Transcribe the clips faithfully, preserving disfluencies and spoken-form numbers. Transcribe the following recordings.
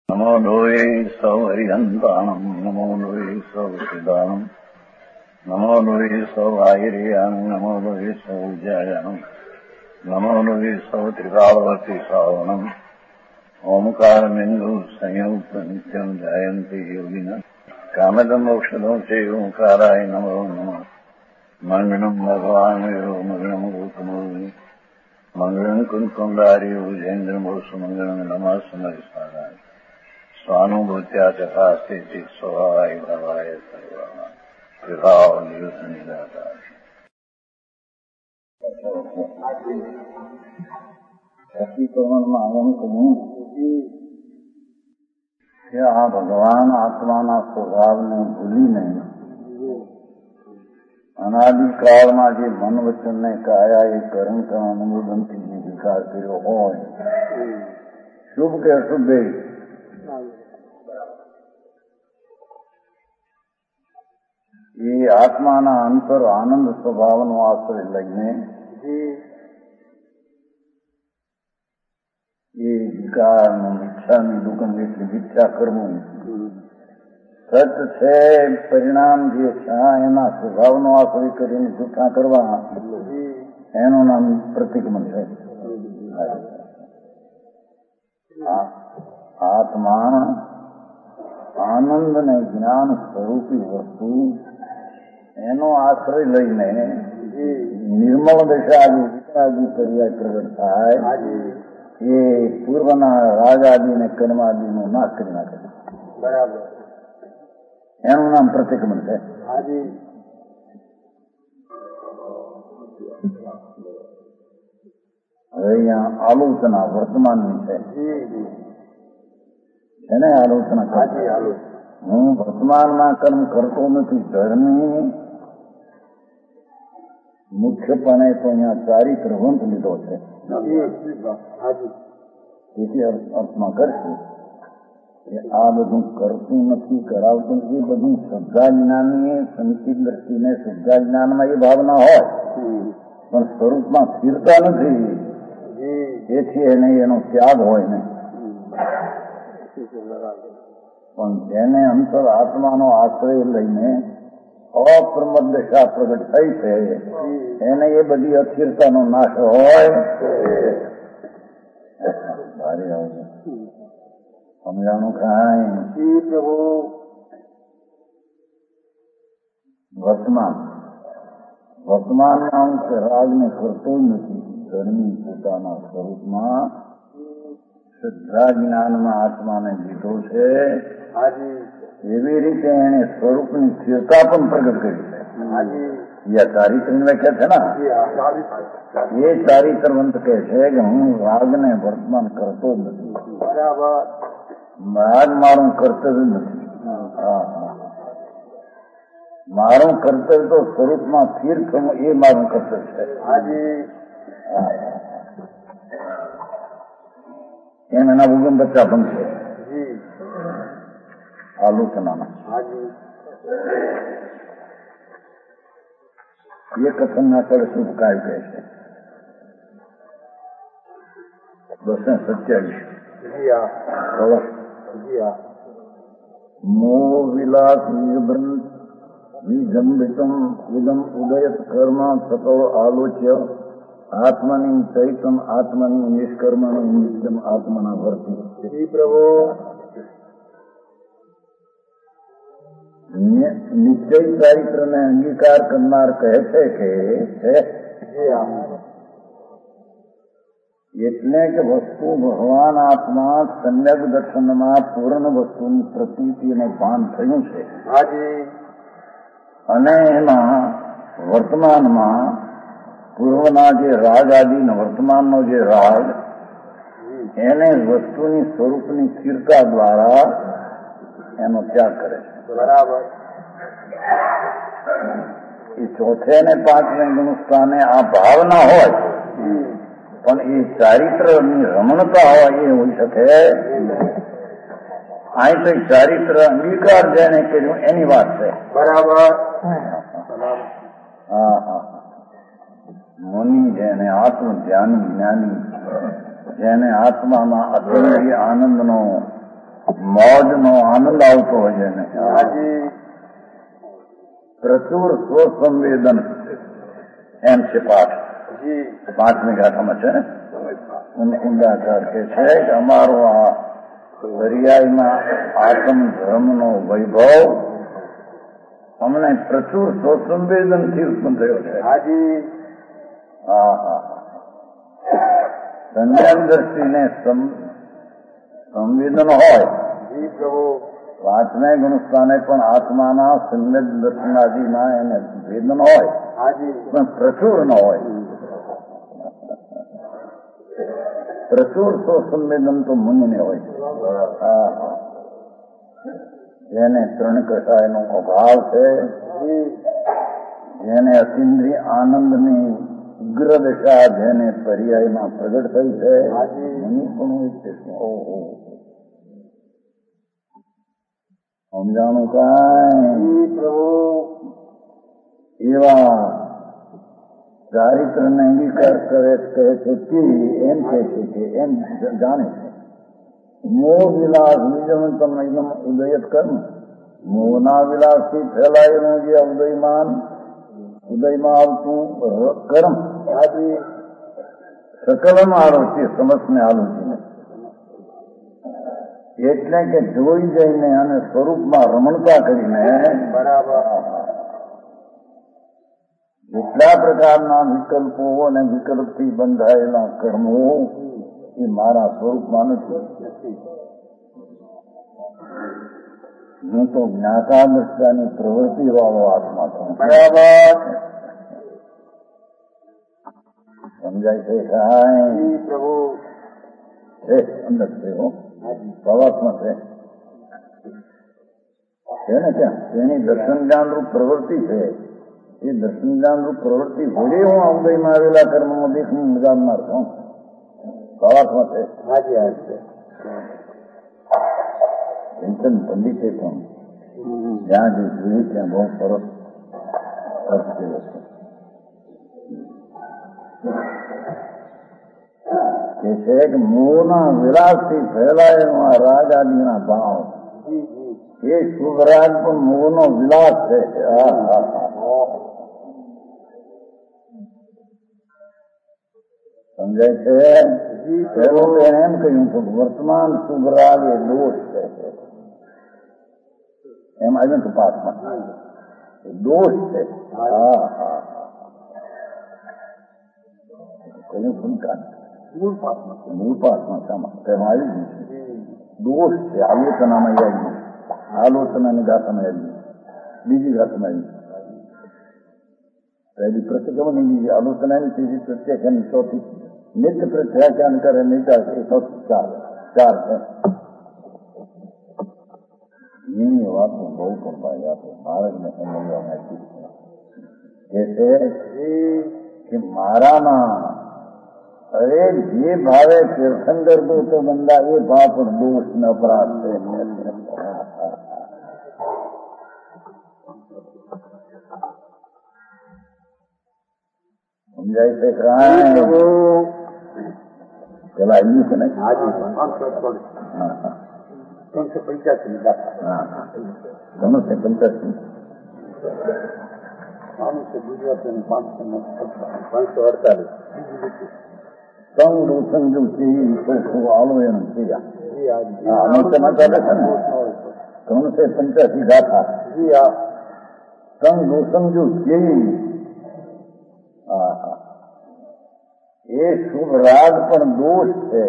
नमो लोये सौहरिहन्ताणम् नमो लोये सौहृदानम् नमो लोये सौभागिर्यानम् नमो लोये सौजायानम् नमो लोये सौत्रिकावती सावनम् ओंकारमिन्दु संयुक्त नित्यम् जायन्ति योगिनः कामदम् मोक्षदम् च ओंकाराय नमो नमः मङ्गलम् भगवान् वीरो मङ्गलम् रूपमोहि मङ्गलम् कुन्कुण्डारि भुजेन्द्रमोसु मङ्गलम् नमः समरिसाराय स्वानुभूत्या तथा स्थिति स्वभावाय भवाय सर्वाः विभाव नियुक्त निराकार मालूम करूं क्या भगवान आत्माना स्वभाव ने भूली नहीं अनादिकाल में जे मन वचन ने काया ये कर्म का अनुमोदन थी विकार करो हो शुभ के अशुभ ये आत्माना अंतर आनंद स्वभाव नो आश्रय लईने ये विकार इच्छा में दुखन જેટલી મિથ્યા કરવું સત છે પરિણામ જે છે એના સ્વભાવનો આશ્રય કરીને જૂઠા કરવા એનું નામ પ્રતિક્રમણ છે. આત્મા આનંદ ને જ્ઞાન સ્વરૂપી વસ્તુ એનો આશ્રય લઈને નિર્મળ દશાદી વિતરાગી કર્યા પ્રગટ થાય એ પૂર્વના રાજાદી ને કર્માદીનો નાશ કરી નાખે બરાબર એનું નામ પ્રતિક્રમણ છે. હવે અહીંયા આલોચના વર્તમાનની છે એને આલોચના હું વર્તમાનમાં કર્મ કરતો નથી. ધર્મી મુખ્યપણે તો અહીંયા ચારિત્ર વંશ લીધો છે તેથી અર્થમાં કરશું કે આ બધું કરતું નથી કરાવતું એ બધું શ્રદ્ધા જ્ઞાનની સંચિત દ્રષ્ટિને શ્રદ્ધા જ્ઞાનમાં એ ભાવના હોય પણ સ્વરૂપમાં સ્થિરતા નથી એથી એને એનો ત્યાગ હોય ને. પણ જેને અંતર આત્માનો આશ્રય લઈને અપ્રમદ દશા પ્રગટ થઈ છે એને એ બધી અસ્થિરતાનો નાશ હોય. ભારી આવું સમજાણું કાંઈ પ્રભુ વર્તમાન વર્તમાનમાં અંશ રાગને કરતો જ નથી. ધર્મી પોતાના સ્વરૂપમાં શ્રદ્ધા જ્ઞાનમાં આત્માને લીધો છે એવી રીતે એને સ્વરૂપની સ્થિરતા પણ પ્રગટ કરી છે. ચારિત્રની વ્યાખ્યા છે ને એ ચારિત્રવંત કહે છે કે હું રાગને વર્તમાન કરતો જ નથી. રાગ મારું કર્તવ્ય નથી. મારું કર્તવ્ય તો સ્વરૂપમાં સ્થિર થવું એ મારું કર્તવ્ય છે. એમ એના ઉગમ બચ્ચા પણ છે આલોચનામાં. એ કથનના તળે શુભ કાય કહે છે બસો સત્યાવીસ મો વિલાસ વિજંબિતમ ઇદમ ઉદયત કર્મ સતો આલોચ્ય આત્માની ચૈતમ આત્માની નિષ્કર્મનું નિત્યમ આત્મના વર્તી. પ્રભુ નિશ્ચય ચારિત્ર ને અંગીકાર કરનાર કહે છે કે એટલે કે વસ્તુ ભગવાન આત્મા સમ્યક દર્શનમાં પૂર્ણ વસ્તુની પ્રતીતિ અને ભાન થયું છે અને એમાં વર્તમાનમાં પૂર્વના જે રાગ આદિ વર્તમાનનો જે રાગ એને વસ્તુની સ્વરૂપની સ્થિરતા દ્વારા એનો ત્યાગ કરે છે. બરાબર. એ ચોથે ને પાંચમે ગુણ સ્થાને આ ભાવના હોય પણ એ ચારિત્રની રમણતા હોય એ હોઈ શકે. અહીં તો ચારિત્ર અંગીકાર જેને કર્યું એની વાત છે. બરાબર. હા હા મુનિ જેને આત્મ ધ્યાની જ્ઞાની જેને આત્મામાં અતંત્રી આનંદનો મોજનો આનંદ આવતો હોય છે ને પ્રચુર સ્વસંવેદન એમ છે પાઠ પાંચમી ગાથામાં છે ઊંડાકાર કે છે કે અમારો આ દરિયાઈમાં આત્મ ધર્મનો વૈભવ અમને પ્રચુર સ્વસંવેદનથી ઉત્પન્ન થયો છે હા હા સંજ્ઞાન દ્રષ્ટિને સંવેદન હોય પાંચમે ગુણસ્થાને પણ આત્માના સંવેદ દર્શનાદિના એને વેદન હોય પણ પ્રચુર ન હોય. પ્રચુર સ્વસંવેદન તો મુનિને હોય હા જેને ત્રણ કષાયનો અભાવ છે, જેને અતિન્દ્રિય આનંદની ઉગ્ર દશા જેને પર્યાયમાં પ્રગટ થઈ છે મુનિ પણ ઓહો સમજાણું કાંઈ એવા ચારિત્રને અંગીકાર કરે કહે છે કે એમ કહે છે કે એમ જાણે છે મોહ વિલાસ નિજમતમ એકદમ ઉદયત કર્મ મોહના વિલાસથી ફેલાયેલું જે ઉદયમાન ઉદયમાં આવતું કર્મ સકલમ આરોગ્ય સમસ્તને આલોચીને એટલે કે જોઈ જઈને અને સ્વરૂપમાં રમણતા કરીને બરાબર જેટલા પ્રકારના વિકલ્પો અને વિકલ્પથી બંધાયેલા કર્મો એ મારા સ્વરૂપમાં નથી. હું તો જ્ઞાતા દ્રષ્ટાની પ્રવૃત્તિ વાળો આત્મા છું. બરાબર સમજાય છે કાંઈ પ્રભુ છે અંદર છે પ્રવાસમાં છે ને ત્યાં તેની દર્શન જ્ઞાન રૂપ પ્રવૃત્તિ છે. એ દર્શન જ્ઞાન રૂપ પ્રવૃત્તિ ભૂલી હું ઉદયમાં આવેલા કર્મમાં દેખ હું મજામાં છું પ્રવાસમાં છે. હાજી હા છે ચિંતન પંડિતે પણ જ્યાં જે જોયું ત્યાં બહુ સરસ અર્થ થયો છે કે છે કે મોહના વિલાસથી ફેલાયેલો આ રાગ આદિના ભાવ એ શુભ રાગ પણ મોહનો વિલાસ છે. સમજાય છે પેલું એમ કહ્યું હતું વર્તમાન શુભ રાગ એ દોષ છે એમ આવ્યું હતું પાઠમાં દોષ છે. હા હા કહ્યું ભૂલકા મૂળ પાઠમાં શામાં તેમાં આવી ગયું છે દોષ છે. આલોચનામાં આવી ગયું આલોચનાની ગાથામાં આવી ગયું બીજી ગાથામાં આવી પહેલી પ્રતિક્રમણ બીજી આલોચનાની ત્રીજી પ્રત્યાખ્યાન ચોથી નિત્ય પ્રત્યાખ્યાન કરે નિકાસ એ સૌથી ચાર ચાર છે. એની વાતનું બહુ પણ ભાઈ આપે બાળકને સમજવામાં કે છે કે મારામાં અરે જે ભાવે તીર્થંકર તો બંદા એ ભાવ પણ દોષ ન અપરાધ છે. સમજાય છે કાંઈ પેલા આવ્યું છે ને ત્રણસો પંચ્યાસી ત્રણસો પંચ્યાસી ગુજરાતી પાંચસો અડતાલીસ સંગ સંજુ આલો એનું આલોચના ચાલે છે ને ત્રણસો પંચ્યાસી ગાથા સંગ સંજુ એ શુભ રાગ પણ દોષ છે.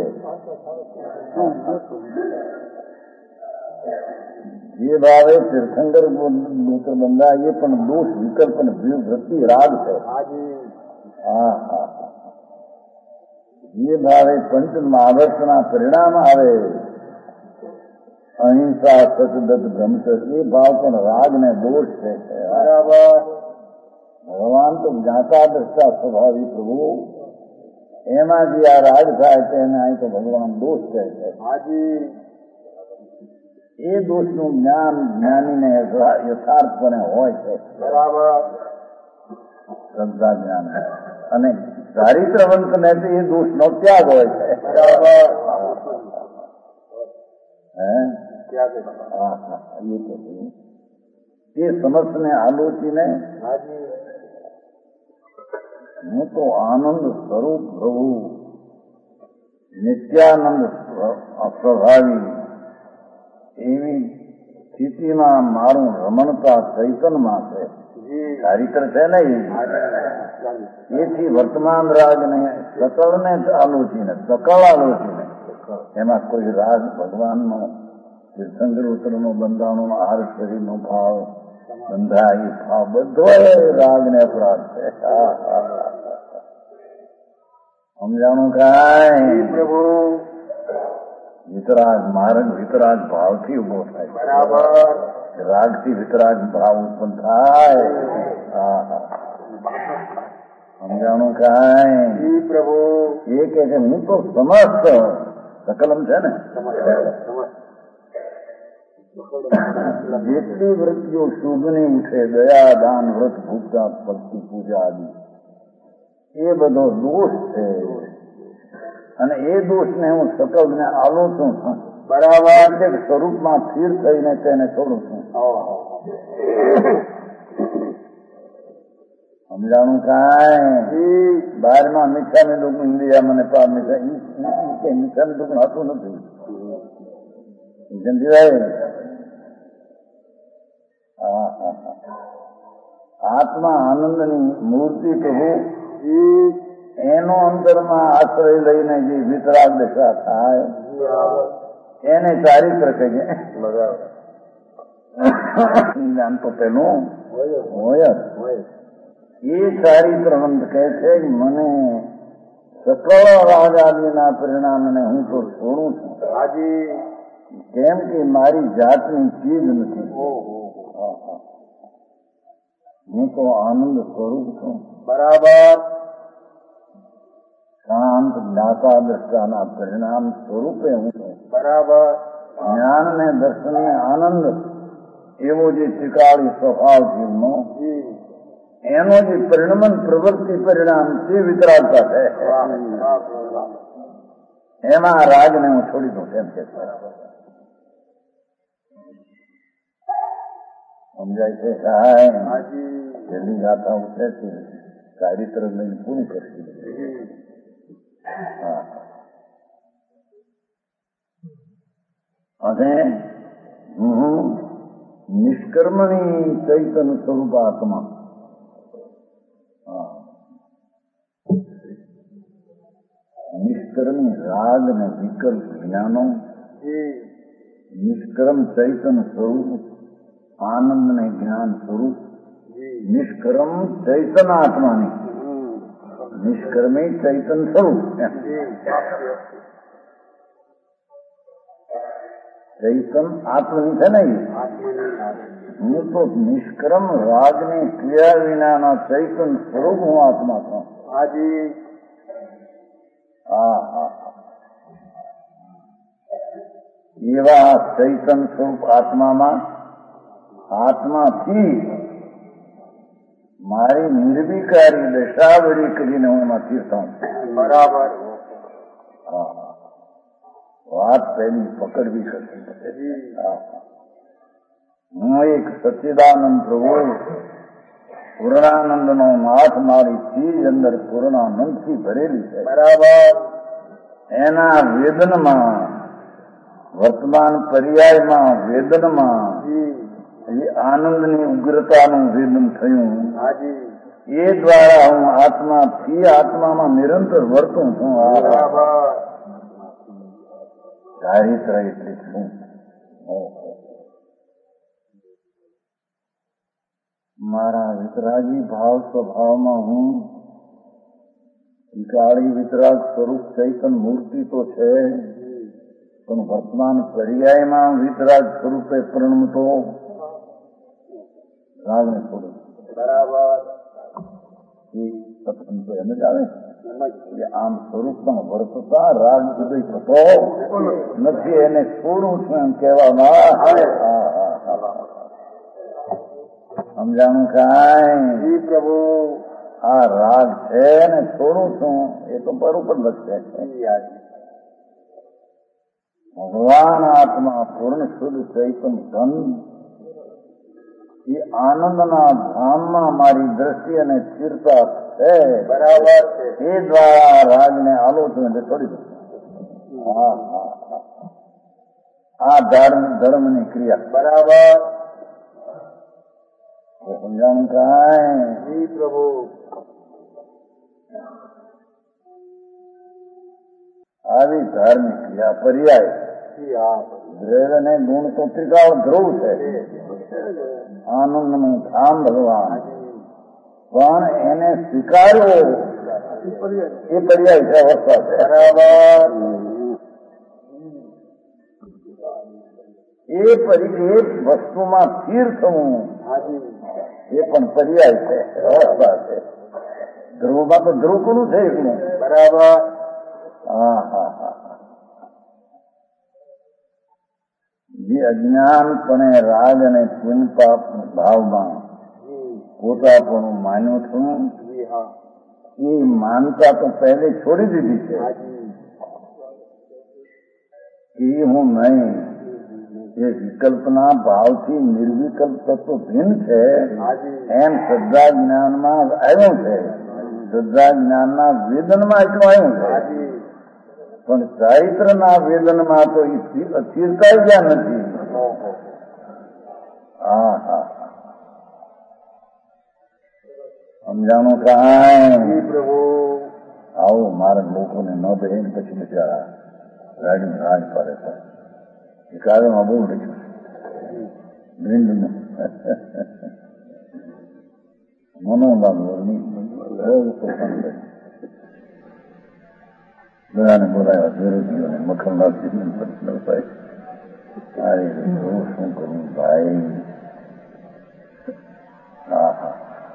જે ભાવે તીર્થંકર ગોત્ર બંધા એ પણ દોષ વિકલ્પ અને વૃત્તિ રાગ છે. હા હા જે ભાવે પંચ મહાવર્તના પરિણામ આવે અહિંસા સતદત્ત બ્રહ્મચર્ય એ ભાવ પણ રાગ ને દોષ છે. બરાબર ભગવાન તો જ્ઞાતા દ્રષ્ટા સ્વભાવી પ્રભુ એમાં જે આ રાગ થાય છે એને અહીં તો ભગવાન દોષ કહે છે. એ દોષનું જ્ઞાન જ્ઞાનીને યથાર્થપણે હોય છે. બરાબર શ્રદ્ધા જ્ઞાન અને ચારિત્રવંતને તો એ દોષનો ત્યાગ હોય છે. બરાબર હે હા હા એ તો તે સમસ્તને આલોચીને હું તો આનંદ સ્વરૂપ પ્રભુ નિત્યાનંદ સ્વભાવી એવી સ્થિતિમાં મારું રમણતા ચૈતનમાં છે. ચારિત્ર છે ને એથી વર્તમાન રાગને સકળને આલોચીને સકળ આલોચીને એમાં કોઈ રાગ ભગવાનનો તીર્થંકર ઉત્તરનો બંધાણો આર શરીરનો ભાવ બંધાય ભાવ બધો રાગને અપરાધ છે. સમજાણું કાંઈ પ્રભુ વિતરાગ માર્ગ વિતરાગ ભાવથી ઉભો થાય. બરાબર. રાગથી વિતરાગ ભાવ ઉત્પન્ન થાય. સમજાણું કાંઈ પ્રભુ એ કે છે હું તો સમસ્ત સકલમ છે ને જેટલી વૃત્તિઓ શુભની ઉઠે દયા દાન વ્રત ભૂખતા ભક્તિ પૂજા આદિ એ બધો દોષ છે અને એ દોષને હું સકલને આલોચું છું. બરાબર. સ્વરૂપમાં સ્થિર થઈને તેને છોડું છું. સમજાણું કાંઈ બહારમાં મીઠાનું દુઃખ ઇન્ડિયા મને પા મીઠા મીઠાનું દુઃખ હતું નથી સમજીવાય. હા હા હા આત્મા આનંદની મૂર્તિ કહું એનો અંતરમાં આશ્રય લઈને જે વિતરાગ દશા થાય એને ચારિત્ર કહીએ. જ્ઞાન તો પેલું હોય એ ચારિત્રવંત કહે છે મને સકળ રાગ આદિના પરિણામને હું તો છોડું છું. કેમ કે મારી જાતની ચીજ નથી. હું તો આનંદ સ્વરૂપ છું. બરાબર. શાંત જ્ઞાતા દ્રષ્ટાના પરિણામ સ્વરૂપે હું છું. બરાબર. જ્ઞાન ને દર્શન ને આનંદ એવો જે ત્રિકાળી સ્વભાવ જીવનો એનો જે પરિણમન પ્રવૃત્તિ પરિણામ તે વિતરાગતા છે. એમાં રાગને હું છોડી દઉં તેમ કે સમજાય છે. સાહેબ જલ્દી ગાથાઓ છે ચારિત્ર લઈને પૂરું કરશું. અને હું નિષ્કર્મણી ચૈતન સ્વરૂપ આત્મા નિષ્કર્મી રાગ ને વિકલ્પ જ્ઞાનો નિષ્કર્મ ચૈતન સ્વરૂપ આનંદ ને જ્ઞાન સ્વરૂપ નિષ્કર્મ ચૈતન આત્માની નિષ્કર્મી ચૈતન સ્વરૂપ ચૈતન આત્મની છે ને હું તો નિષ્કર્મ રાગની ક્રિયા વિનાના ચૈતન સ્વરૂપ હું આત્મા છું. હાજી હા હા એવા ચૈતન સ્વરૂપ આત્મામાં આત્માથી મારી નિર્વિકારી દશાવરી કરીને હું એમાં તીર્થું. બરાબર. હા વાત પહેલી પકડવી કરતી. હું એક સચ્ચિદાનંદ પ્રભુ પૂર્ણાનંદ નો નાથ મારી ચીજ અંદર પૂર્ણાનંદ થી ભરેલી છે. બરાબર. એના વેદનમાં વર્તમાન પર્યાયમાં વેદનમાં આનંદની ઉગ્રતાનું વેદન થયું એ દ્વારા હું આત્માથી આત્મામાં નિરંતર વર્તું છું. ચારિત્ર એટલે શું? મારા વિતરાગી ભાવ સ્વભાવમાં હું વિકાળી વિતરાગ સ્વરૂપ ચૈતન મૂર્તિ તો છે પણ વર્તમાન પર્યાયમાં વિતરાગ સ્વરૂપે પ્રણમતો રાગને છોડું. બરાબર. એ સત્સંગ તો એમ જ આવે કે આમ સ્વરૂપમાં વર્તતા રાગ ઉદય થતો નથી એને છોડું છું એમ કહેવામાં સમજાણું કાંઈ પ્રભુ આ રાગ છે ને છોડું છું એ તો બરોબર લખશે. ભગવાન આત્મા પૂર્ણ શુદ્ધ ચૈતન ધન એ આનંદના ધામમાં મારી દ્રષ્ટિ અને સ્થિરતા છે. બરાબર છે. એ દ્વારા રાજને આલોચન છોડી દો. હા હા આ ધર્મ ધર્મની ક્રિયા. બરાબર. સમજાણું કાંઈ પ્રભુ. આવી ધાર્મિક ક્રિયા પર્યાય દ્રવ્ય ને ગુણ તો ત્રિકાળ ધ્રુવ છે. આનંદનું ધામ ભગવાન, પણ એને સ્વીકારવો એ પર્યાય છે, અવસ્થા છે. બરાબર. એ એક વસ્તુમાં સ્થિર થવું એ પણ પર્યાય છે, અવસ્થા છે. ધ્રુવમાં તો ધ્રુવ કોનું છે એકનું. બરાબર. હા હા હા. જે અજ્ઞાનપણે રાગ અને પુણ્ય પાપ ભાવમાં પોતાપણું માન્યું છું, એ માનતા તો પહેલે છોડી દીધી છે કે હું નહીં. એ વિકલ્પના ભાવથી નિર્વિકલ્પ તત્વ ભિન્ન છે એમ શ્રદ્ધા જ્ઞાનમાં આવ્યું છે. શ્રદ્ધા જ્ઞાનના વેદનમાં એટલું આવ્યું છે, પણ ચારિત્રના વેદનમાં તો સ્થિરતા જ્યાં નથી. હા હા સમજાણું કાંઈ પ્રભુ. આવું મારા લોકોને ન દે પછી બિચારા ગાડી રાજ પડે છે. એ કાર્યમાં બહુ લખ્યું ભીંડનું મનોલાલની બધાને બોલાવ્યા વિરોધીઓને. મખનલાલ સાહેબ અરે હું શું કરું ભાઈ. હા હા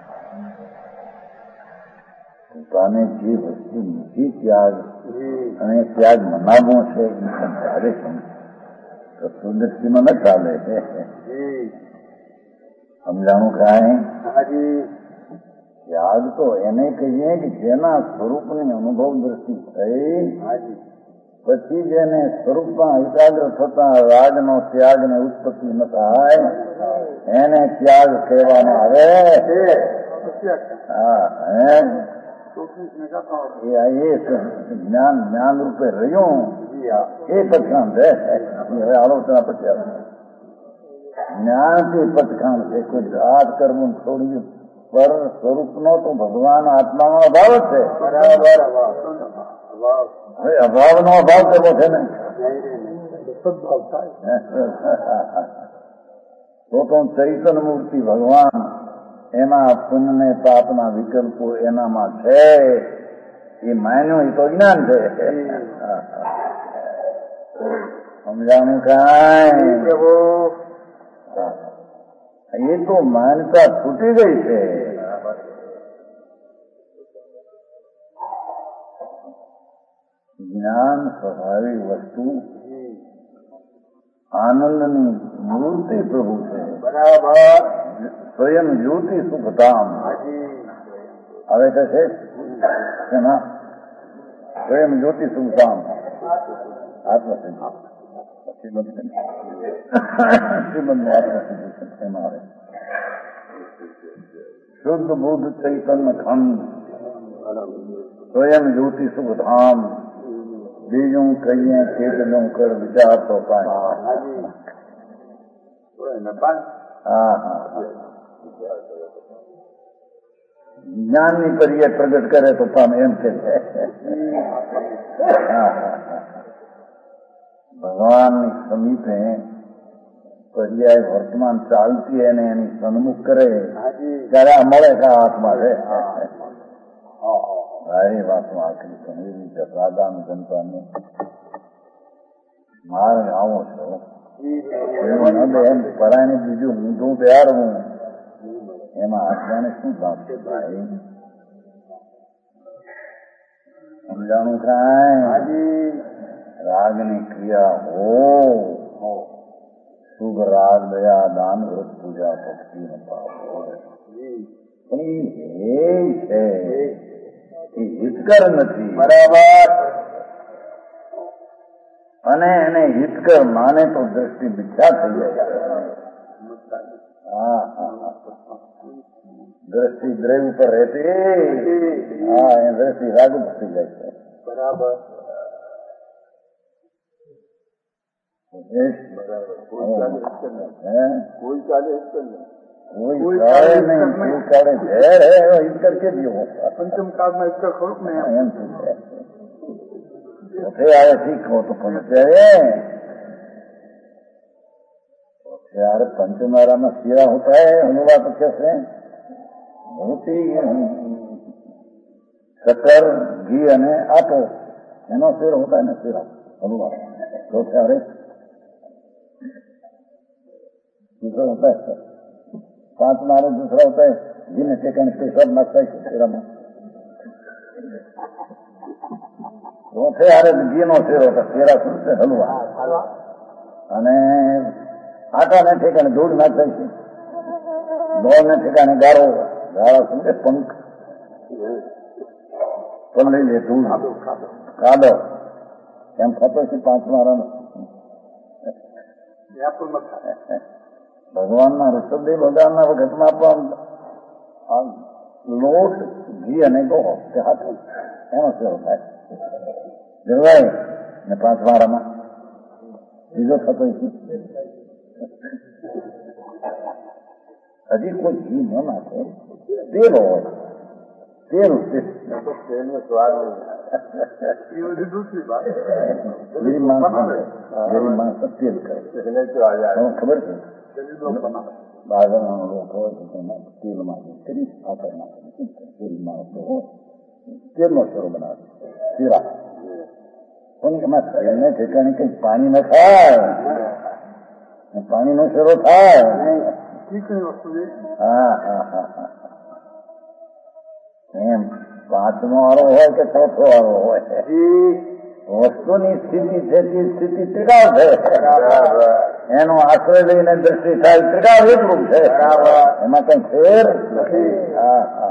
પોતાને જે વસ્તુ નથી ત્યાગ અને ત્યાગ મનાવવો છે એ સમજાવે છે. તત્વદૃષ્ટિમાં ન ચાલે. સમજાણું કાંઈ. ત્યાગ તો એને કહીએ કે જેના સ્વરૂપની અનુભવ દ્રષ્ટિ થઈ પછી જેને સ્વરૂપમાં એકાગ્ર થતા રાગનો ત્યાગ ને ઉત્પત્તિ ન થાય એને ત્યાગ કહેવામાં આવે. હા હે જ્ઞાન જ્ઞાન રૂપે રહ્યું એ પચખાંડ છે. હવે આલોચના પછી આવે. જ્ઞાનથી પચખાંડ છે. કોઈ જાત કર્મ છોડ્યું પર સ્વરૂપનો તો ભગવાન આત્માનો અભાવ જ છે. બરાબર. હવે અભાવનો અભાવ કરવો છે ને તો તો ચૈતન્ય મૂર્તિ ભગવાન એના પુણ્ય પાપના વિકલ્પો એનામાં છે એ માન્યું. એ તો જ્ઞાન છે. સમજાણું કાંઈ પ્રભુ. એ તો માનતા છૂટી ગઈ છે. જ્ઞાન સ્વાભાવિક વસ્તુ આનંદની મૂર્તિ પ્રભુ છે. બરાબર. સ્વયં જ્યોતિ સુખધામ. હવે તો છે એમાં સ્વયં જ્યોતિ સુખધામ આત્મસિદ્ધિ શુદ્ધ બુદ્ધ ચૈતન્ય ખંડ સ્વયં જ્યોતિ સુખધામ. બીજું કહીએ ચેતનું કર વિચાર તો કાંઈ. હા હા જ્ઞાનની પર્યાય પ્રગટ કરે તો પામે એમ કે ભગવાનની સમીપે પર્યાય વર્તમાન ચાલતી એને એની સન્મુખ કરે ત્યારે આ મળે કા હાથમાં છે. સારી વાતમાં આખરી ઘણી રીતે રાધામ જનતાને મારે આવો છો એમ પરાયને બીજું ઊંધું બેહારવું એમાં આત્માને શું લાભ છે ભાઈ. સમજાણું કાંઈ. રાગની ક્રિયા હો શુભ રાગ દયા દાન વ્રત પૂજા ભક્તિ નો પાપ પણ એ છે એ હિતકર નથી. બરાબર. અને એને હિતકર માને તો દ્રષ્ટિ મિથ્યા થઈ જાય. હા હા દ્રષ્ટિ દ્રવ્ય ઉપર રહેતી, હા એ દ્રષ્ટિ રાગ થઈ જાય છે. બરાબર કોઈ કાલે કોઈ કાળે નહીં, કોઈ કાળે ઝેર હે ઈશ્વર કે જીવો પંચમ કાળમાં ઈશ્વર ખરું ને એમ આવે શીખો તો પણ यार पंचमारा में सीरा होता है हलवा तो कैसे बहुत ही शक्कर घी અને આટો એનો શેર હોતા है ना सीरा हलवा तो सारे दूसरा होता है पांच मारे दूसरा होता है घी ने टेकन पे सब नाखता है सीरा में तो सारे घी नो શેર होता सीरा से हलवा અને આટાને ઠેકાને ધૂળ નાખાય છે, ગોળને ઠેકાને ગાળો ગાળા સમજે પંખ પલળી લે ધૂળ કાદો એમ થતો છે પાંચ મારાનો. ભગવાનના ઋષભદેવ ભગવાનના વખતમાં પણ લોટ ઘી અને ગોળ તે હાથ એનો સેવો થાય જળવાય ને પાંચ મારામાં બીજો થતો છે. હજી કોઈ ઘી ન નાખે, તેલ હોય તેલ તેલનો સ્વાદ ગરીબ માણસ તેલ કરે ખબર છે. બાજરાનો લોટ હોય તો તેમાં તેલમાં કરી આકાર નાખે ગરીબ માણસ હોય તેલનો શરૂ બનાવે શીરા પણ એમાં તેલને ઠેકાણે કઈ પાણી ન થાય, પાણી નો શેરો થાય. હા હા હા હા એમ પાંચમો વાળો હોય કે ચોથો વાળો હોય વસ્તુની સ્થિતિ છે તે સ્થિતિ ત્રિકાળ છે. એનો આશ્રય લઈને દ્રષ્ટિ થાય ત્રિકાળ એકરૂપ છે, એમાં કઈ ફેર નથી. હા હા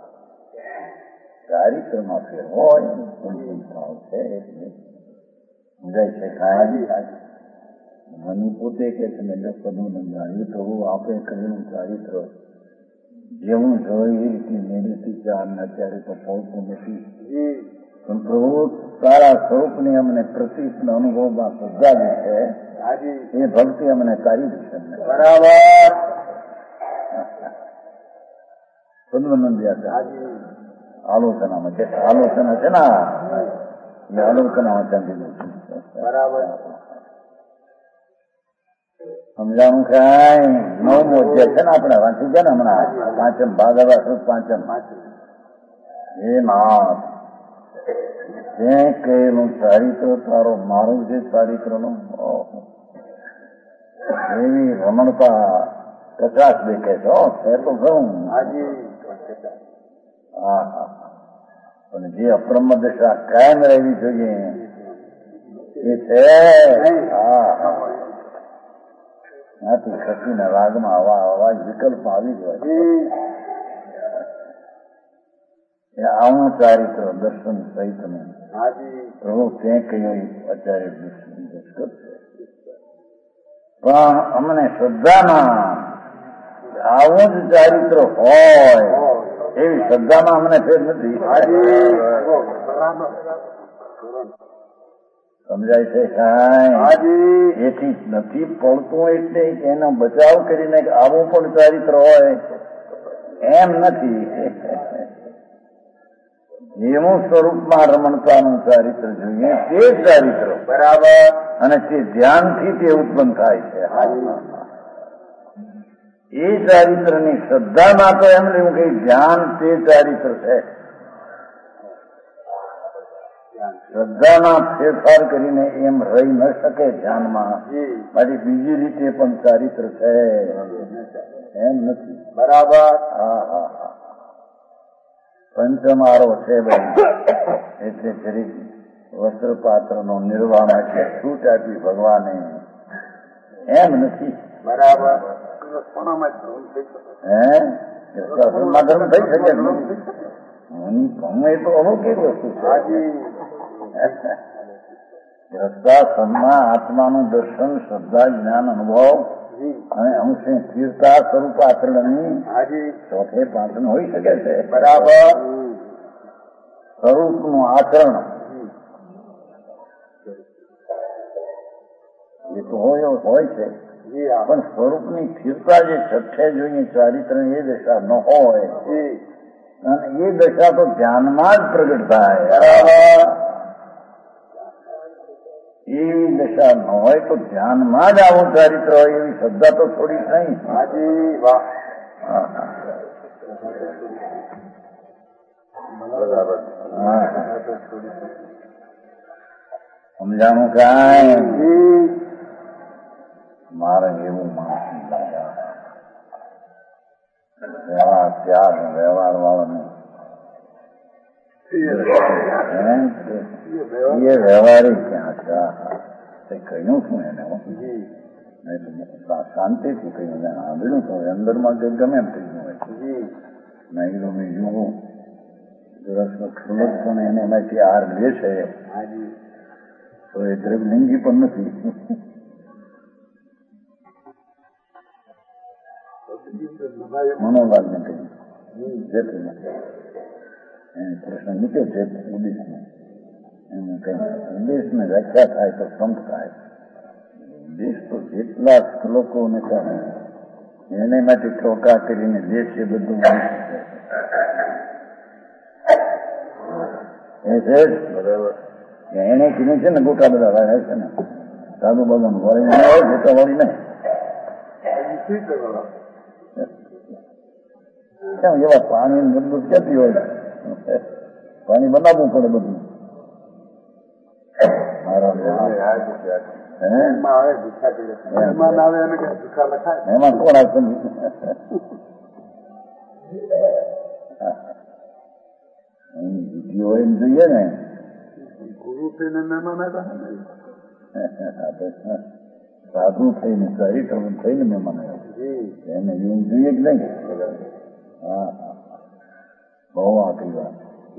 ચારિત્રમાં ફેર હોય છે સમજાય છે. કાંઈ મને પોતે કે છે મેં પદું જાણ્યું થવું આપણે કરેલું ચારિત્ર જેવું જોયું એ રીતે મેળવી ચારને અત્યારે તો પહોંચતું નથી. પણ પ્રભુ તારા સ્વરૂપની અમને પ્રતિષ્ઠ અનુભવમાં સુધારી છે એ ભક્તિ અમને કરી દીશે. બરાબર પદ્મનંદિયા આલોચનામાં છે, આલોચના છે ને એ આલોચનામાં ચાલી બરાબર સમજાણું કઈ નવમો અધ્યાય છે ને આપણે વાંચી ગયા ને હમણાં પાંચમ ભાગવત પાંચમ હે નાથ જે કહેલું ચારિત્ર તારો મારું છે ચારિત્ર નું એવી રમણતા કચાશ દેખે છે છે તો ઘણું. હા હા પણ જે અપ્રમ દશા કાયમ રહેવી જોઈએ એ છે. હા હા ત્યાંથી ખસીને રાગમાં આવા અવાજ વિકલ્પ આવી જ હોય આવું ચારિત્ર દર્શન સહિત પ્રભુ તે કહ્યું આચાર્ય દુષ્કૃત છે. પણ અમને શ્રદ્ધામાં આવું જ ચારિત્ર હોય એવી શ્રદ્ધામાં અમને ફેર નથી. સમજાય છે કાંઈ એથી નથી પડતું એટલે એનો બચાવ કરીને આવું પણ ચારિત્ર હોય એમ નથી. જેવું સ્વરૂપમાં રમણતાનું ચારિત્ર જોઈએ તે ચારિત્ર બરાબર અને તે ધ્યાનથી તે ઉત્પન્ન થાય છે. એ ચારિત્રની શ્રદ્ધામાં તો એમ લેવું કે ધ્યાન તે ચારિત્ર છે. શ્રદ્ધામાં ફેરફાર કરીને એમ રહી ન શકે ધ્યાનમાં, મારી બીજી રીતે પણ ચારિત્ર છે એમ નથી. બરાબર હા હા હા પંચમારો છે ભાઈ એટલે જરીક વસ્ત્રપાત્ર નો નિર્વાહ માટે છૂટ આપી ભગવાને એમ નથી. બરાબર હે ધર્મ થઈ શકે હું એ તો અમુક એક વસ્તુ છે શ્રદ્ધા સન્માન આત્માનું દર્શન શ્રદ્ધા જ્ઞાન અનુભવ અને અંશે સ્થિરતા સ્વરૂપ આચરણની ચોથે પાંચમ હોઈ શકે છે. બરાબર. સ્વરૂપનું આચરણ એ તો હોય હોય છે, પણ સ્વરૂપની સ્થિરતા જે છઠ્ઠે જોઈએ ચારિત્ર એ દશા ન હોય અને એ દશા તો ધ્યાનમાં જ પ્રગટ થાય. એવી દશા ન હોય તો ધ્યાનમાં જ આવું ચારિત્ર હોય એવી શ્રદ્ધા તો થોડી નહીં. સમજાણું કાંઈ મારે એવું માણસ વ્યવહાર ત્યાગ વ્યવહાર વાળાને એ વ્યવહારિક ક્યાં છે કહ્યું છું એને શાંતિથી કહ્યું સાંભળ્યું છું અંદરમાં કંઈક ગમે એમ થઈ ગયું હોય નહીં તો મેં જોવું રસનો ખુલ્લત પણ એને એમાંથી આહાર લે છે તો એ દ્રવ્યલિંગી પણ નથી. મનોલાલ ને કહ્યું જેથી કૃષ્ણ નીચે છે ઉદ્દેશમાં એને કઈ ઉદ્દેશને વ્યાખ્યા થાય તો સંત થાય. દેશ તો જેટલા શ્લોકોને એને માટે ટોકા કરીને દેશ એ બધું એ છે બરાબર. એને કીધું છે ને ગોટા બધા વાળા છે ને સાધુ બાબા વળી ના હોય ગોટા વાળી નહીં કેમ એવા પાણી મજબૂત ક્યાંથી હોય પાણી બનાવવું પડે બધું. એમાં કોણ આવશે વિધિ હોય એમ જોઈએ ને ગુરુ થઈને સાધુ થઈને સહી થવું થઈને મહેમાન આવ્યા એને એમ જોઈએ જ નહીં. હા બહુ આખી વાત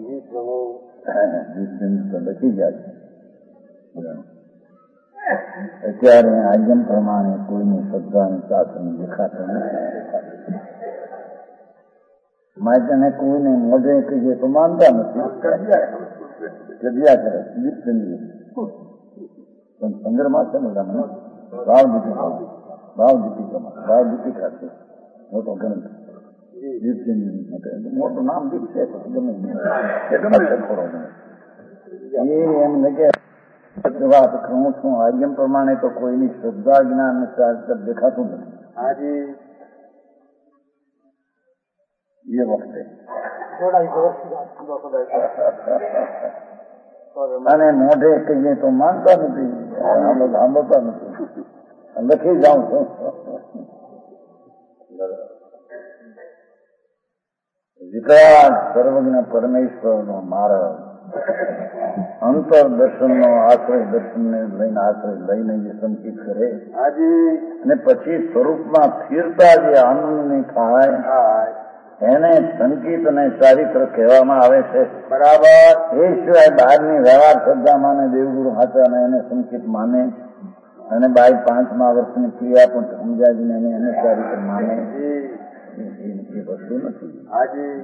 લખી જાય. અત્યારે આજ્ઞમ પ્રમાણે કોઈની શ્રદ્ધાની શાસ્ત્રની દેખાતું નથી. માયને કોઈને મોઢે કહીએ તો માનતા નથી, જગ્યા કરે પણ સંગ્રહમાં છે ને ભાવ દીપિકા ભાવ દીપિકામાં ભાવ દીપિકા છે મોટો ગ્રંથ મોટું નામ દીપ છે ગમે એ એમને કે વાત કહું છું આજ્ઞમ પ્રમાણે તો કોઈની શ્રદ્ધા જ્ઞાન દેખાતું નથી. એ વખતે અને મોઢે કહીએ તો માનતા નથી, સાંભળતા નથી, લખી જાઉં છું. વિકરાટ સર્વજ્ઞ પરમેશ્વર નો માર્ગ અંતર દર્શન નો આશ્રય દર્શન ને લઈને આશ્રય લઈને જે સંકિત કરે અને પછી સ્વરૂપમાં સ્થિરતા જે આનંદ ની થાય એને સંકિત અને ચારિત્ર કહેવામાં આવે છે. બરાબર. એ સિવાય બહારની વ્યવહાર શ્રદ્ધા માને દેવગુરુ હાથા અને એને સંકિત માને અને બાય પાંચમા વર્ષની ક્રિયા પણ સમજાવીને એને ચારિત્ર માને એ વસ્તુ નથી. હાજી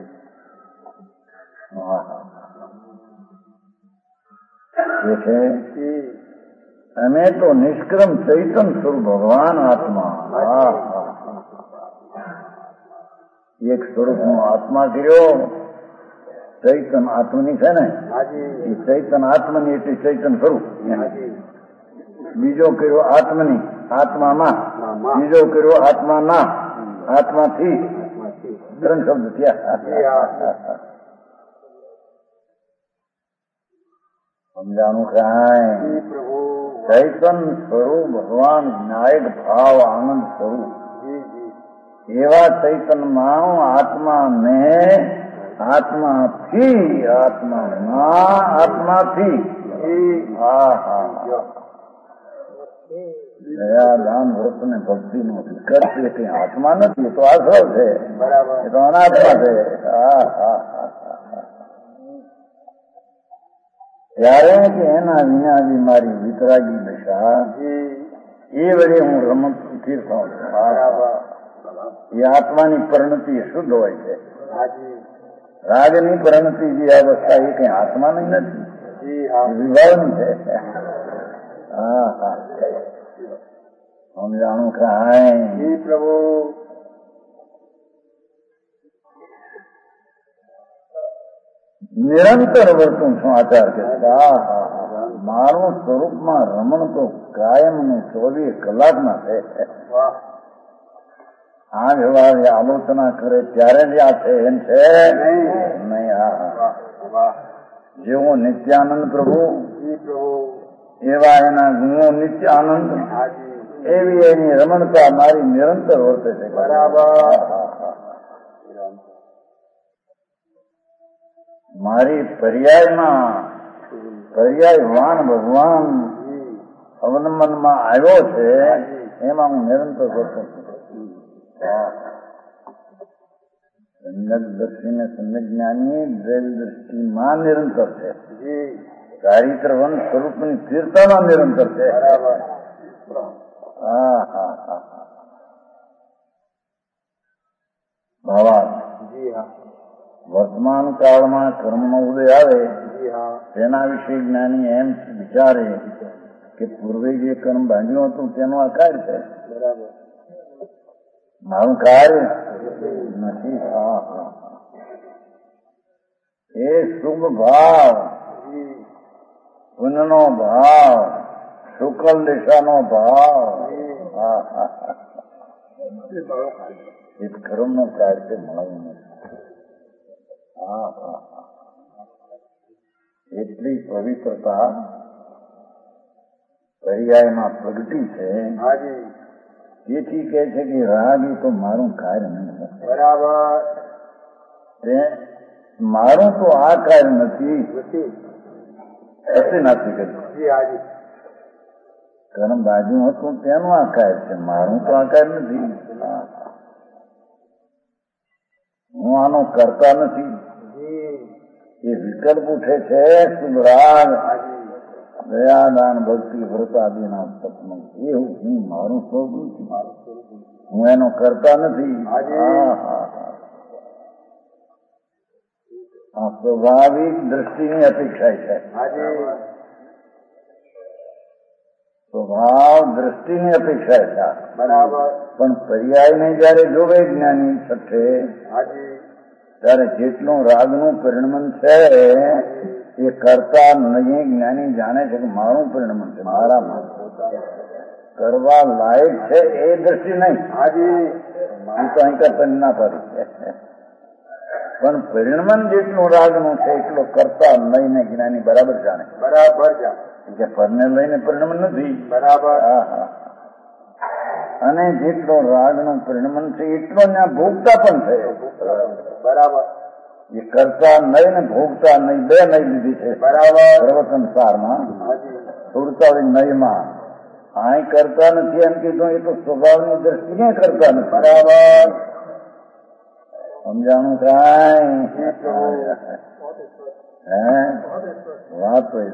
એ છે અમે તો નિષ્ક્રમ ચૈતન સ્વરૂપ ભગવાન આત્મા એક સ્વરૂપ નો આત્મા કર્યો. ચૈતન આત્મની છે ને એ ચૈતન આત્મની એટલે ચૈતન સ્વરૂપ. બીજો કર્યો આત્મની આત્મામાં, બીજો કર્યો આત્માના આત્માથી. ત્રણ શબ્દ થયા. સમજાણું કાંઈ ચૈતન સ્વરૂપ ભગવાન વિનાયક ભાવ આનંદ સ્વરૂપ એવા ચૈતનમાં આત્માને આત્માથી આત્માના આત્માથી હા હા દયા દાન વ્રત ને ભક્તિ નો વિકલ્પ એ કઈ આત્મા નથી, એ તો આશ્રવ છે, એ તો અનાત્મા છે. હા હા ત્યારે કે એના વિનાજી મારી વિતરાગી દશા એ વડે હું રમત તીર્થ છું. એ આત્માની પરિણતિ શુદ્ધ હોય છે. રાગની પરિણતિ જે અવસ્થા એ કઈ આત્માની નથી, વિભાવની છે. હા હા સમજાણું કાંઈ પ્રભુ. નિરંતર વર્તું છું આચાર કે મારું સ્વરૂપમાં રમણ તો કાયમ નું ચોવીસ કલાકમાં છે. આ જવા આલોચના કરે ત્યારે જ આ છે એમ છે નહીં. હા જેવો નિત્યાનંદ પ્રભુ એવા એના ગુણો નિત્ય આનંદ, એવી એની રમણતા મારી નિરંતર વર્તે છે. બરાબર. મારી પર્યાયમાં પર્યાયવાન ભગવાન અવલંબનમાં આવ્યો છે એમાં હું નિરંતર વર્તું છું. સમ્યક દ્રષ્ટિ ને સમ્યક જ્ઞાની દ્રવ્ય દ્રષ્ટિમાં નિરંતર છે. ચારિત્ર વન સ્વરૂપની સ્થિરતામાં નિરંતર છે. હા હા હા ભાવા વર્તમાન કાળમાં કર્મનો ઉદય આવે તેના વિશે જ્ઞાની એમ વિચારે કે પૂર્વે જે કર્મ બાંધ્યું હતું તેનું આ કાર્ય છે, મારું કાર્ય નથી. હા હા એ શુભ ભાવ, પુનનો ભાવ, શુક્લ દિશાનો ભાવ, હા હા એ કર્મનો કાર્ય છે, મળવું નથી. હા હા એટલી પવિત્રતા પર્યાયમાં પ્રગટી છે. તેથી કે છે કે રાગ એ તો મારું કાર્ય નહીં. બરાબર. તે મારું તો આ કાર્ય નથી નથી કર્યું. કર્મ બાજુ હતું તેનું આ કાર્ય છે, મારું તો આ કાર્ય નથી. હું આનો કરતા નથી. એ વિકલ્પ ઉઠે છે શુભરાગ દયાદાન ભક્તિ વ્રતાદિના તપનું, એ હું મારું સ્વરૂપ નથી, હું એનો કરતા નથી. આ સ્વાભાવિક દ્રષ્ટિની અપેક્ષા છે. સ્વભાવ દ્રષ્ટિની અપેક્ષા છે. બરાબર. પણ પર્યાયને જયારે જોવે જ્ઞાની છઠ્ઠે ત્યારે જેટલું રાગનું પરિણમન છે એ કરતા નહીં. જ્ઞાની જાણે છે કે મારું પરિણમન છે, મારામાં કરવા લાયક છે એ દ્રષ્ટિ નહીં. એ તો અહીં કરતા ના પાડી. પણ પરિણમન જેટલું રાગનું છે એટલો કરતા નહીં ને જ્ઞાની બરાબર જાણે. બરાબર જાણે કે પરને લઈને પરિણમન નથી. બરાબર. હા હા અને જેટલો રાગનું પરિણમન છે એટલો ત્યાં ભોગતા પણ છે. બરાબર. એ કરતા નહીં ને ભોગતા નહીં બે નહીં લીધી છે. બરાબર. સર્વસંસારમાં સુરતાળી નયમાં અહીં કરતા નથી એમ કીધું, એ તો સ્વભાવની દ્રષ્ટિએ કરતા નથી. બરાબર. સમજાણું કાંઈ? હે વાત હોય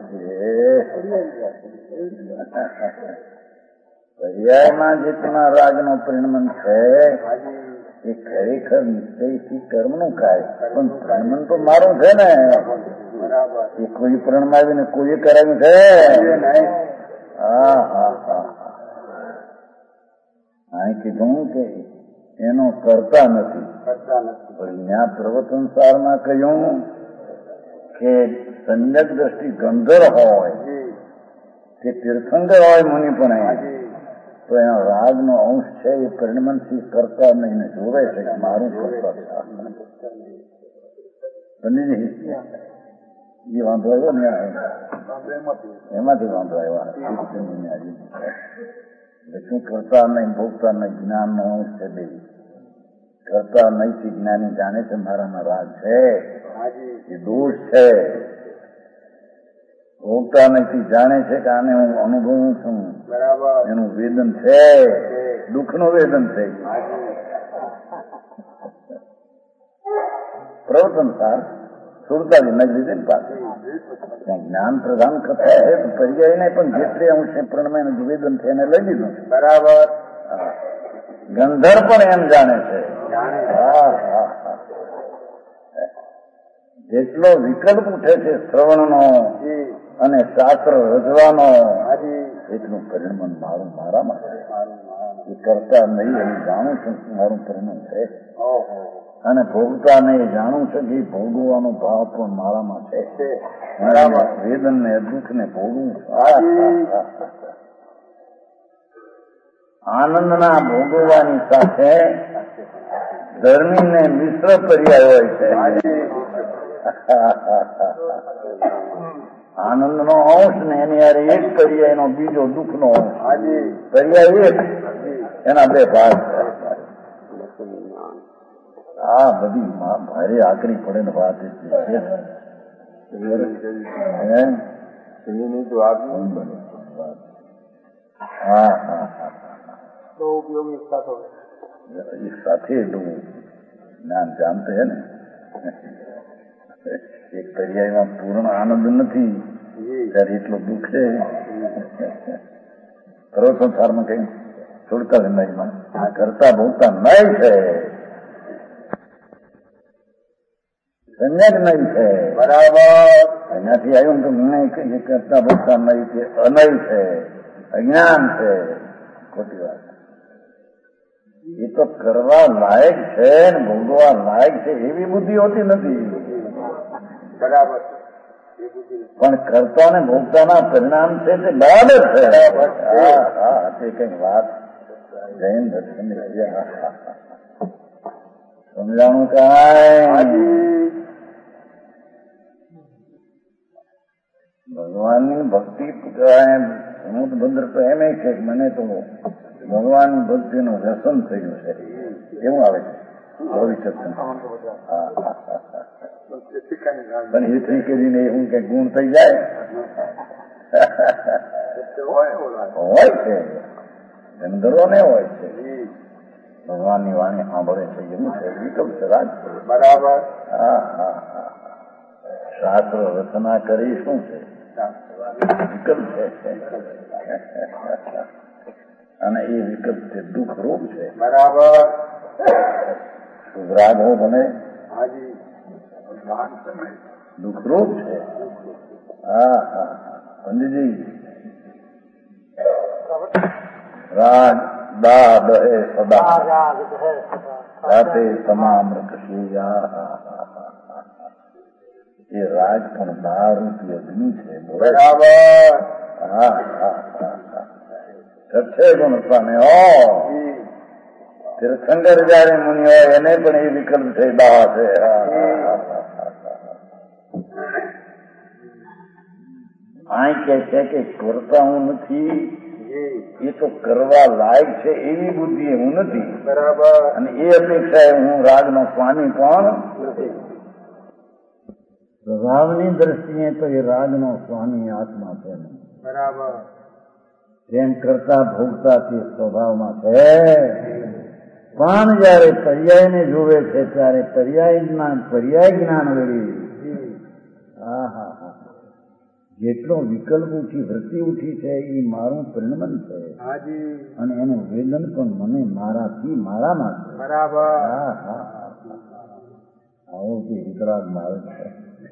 છે પર્યાયમાં જેટલા રાગનો પરિણમન છે એ ખરેખર નિશ્ચયથી કર્મનું કાર્ય, પણ પરિણમન તો મારું છે ને. એ કોઈ પ્રણમાવીને કોઈ કરાવ્યું છે. હા હા હા અહીં કીધું કે એનો કરતા નથી. પણ ત્યાં પ્રવચનસારમાં કહ્યું કે સંજક દ્રષ્ટિ ગંધર હોય કે તીર્થંકર હોય મુનિ પણ તો એનો રાગનો અંશ છે એ પરિણમનથી કરતા નહીં ને જોવે છે કે મારું કરતા. એ વાંધો આવ્યો ને એમાંથી વાંધો આવ્યા. શું કરતા નહીં ભોગતા નહીં જ્ઞાનનો અંશ છે. બે કરતા નહીંથી જ્ઞાની જાણે છે મારામાં રાગ છે, એ દોષ છે. ભોગતા નથી જાણે છે કે આને હું અનુભવું છું, એનું વેદન છે, દુઃખનું વેદન છે. પ્રવચનસાર સુરતાની નજ લીધે ને પાસે જ્ઞાન પ્રધાન કથા છે તો પર્યાયને પણ જેટલી અંશે પ્રણમય નિવેદન છે એને લઈ લીધું બરાબર. ગંધર પણ એમ જાણે છે. હા હા હા જેટલો વિકલ્પ ઉઠે છે શ્રવણનો અને શાસ્ત્ર રચવાનો એટલું પરિણમન મારું મારામાં છે. એ કરતા નહીં એમ જાણું છું મારું પરિણામ છે અને ભોગતા નહીં જાણું છું કે ભોગવવાનો ભાવ પણ મારામાં છે. વેદન ને દુઃખ ને ભોગવું આનંદના ભોગવવાની સાથે ધર્મી ને મિશ્ર પર્યાય હોય છે. આનંદ નો અંશ ને એની યારે એક પર્યાય નો બીજો દુઃખ નો અંશ પર્યાય એક એના બે ભાગ. આ બધી ભારે આકરી પડે ને વાત હા હા એક સાથે એટલું જ્ઞાન જાણતે હે ને એક પર્યાયમાં પૂર્ણ આનંદ નથી ત્યારે એટલું દુઃખ છે. કરો સંસારમાં કઈ છોડતા જિંદગીમાં આ કરતા ભોગતા નહીં છે સંજ્ઞા જ નહીં છે બરાબર. અહીંયાથી આવ્યું તો નહીં કહીએ કરતા ભોગતા નહીં છે અનય છે અજ્ઞાન છે ખોટી વાત. એ તો કરવા લાયક છે ને ભોગવા લાયક છે એવી બુદ્ધિ હોતી નથી બરાબર. પણ કરતા ને ભોગતાના પરિણામ છે તે બરાબર છે. હા તે કઈક વાત જૈન દર્શન સમજાણું કાંઈ ભગવાનની ભક્તિ હું તો ભદ્ર તો એમ છે મને તો ભગવાન ભક્તિનું વ્યસન થયું છે એવું આવે છે ભવિષ્ય. પણ એથી કરીને એવું કે ગુણ થઈ જાય હોય છે ગંધર્વો ને હોય છે ભગવાનની વાણી સાંભળે છે એવું છે વિકલ્પ છે રાજ બરાબર. હા હા હા શાસ્ત્ર રચના કરી શું છે વિકલ્પ છે અને એ વિકલ્પ છે દુઃખ રૂપ છે બરાબર. સુધરાગ હો બને દુઃખરૂપ છે. હા હા પંડિતજી રાગ દા દહે સદા રાતે તમામ એ રાગ પણ દારૂપી અગ્નિ છે બરાબર. હા હા હા છઠ્ઠે ગુણ પામે હો તીર્થંકર જયારે મુનિ હોય એને પણ એ વિકલ્પ છે દાહ છે. આ કે છે કે કરતા હું નથી એ તો કરવા લાયક છે એવી બુદ્ધિ હું નથી બરાબર. અને એ અપેક્ષાએ હું રાગનો સ્વામી પણ સ્વભાવની દ્રષ્ટિએ તો એ રાગનો સ્વામી આત્મા છે બરાબર. જેમ કરતા ભોગતા તે સ્વભાવમાં છે પણ જયારે પર્યાયને જોવે છે ત્યારે પર્યાય જ્ઞાન પર્યાય જ્ઞાન વેળી હા હા હા જેટલો વિકલ્પ ઉઠી વૃત્તિ ઉઠી છે એ મારું પરિણમન છે અને એનું વેદન પણ મને મારાથી મારામાં છે બરાબર. હા હા આવું કે વિતરાગ મારે છે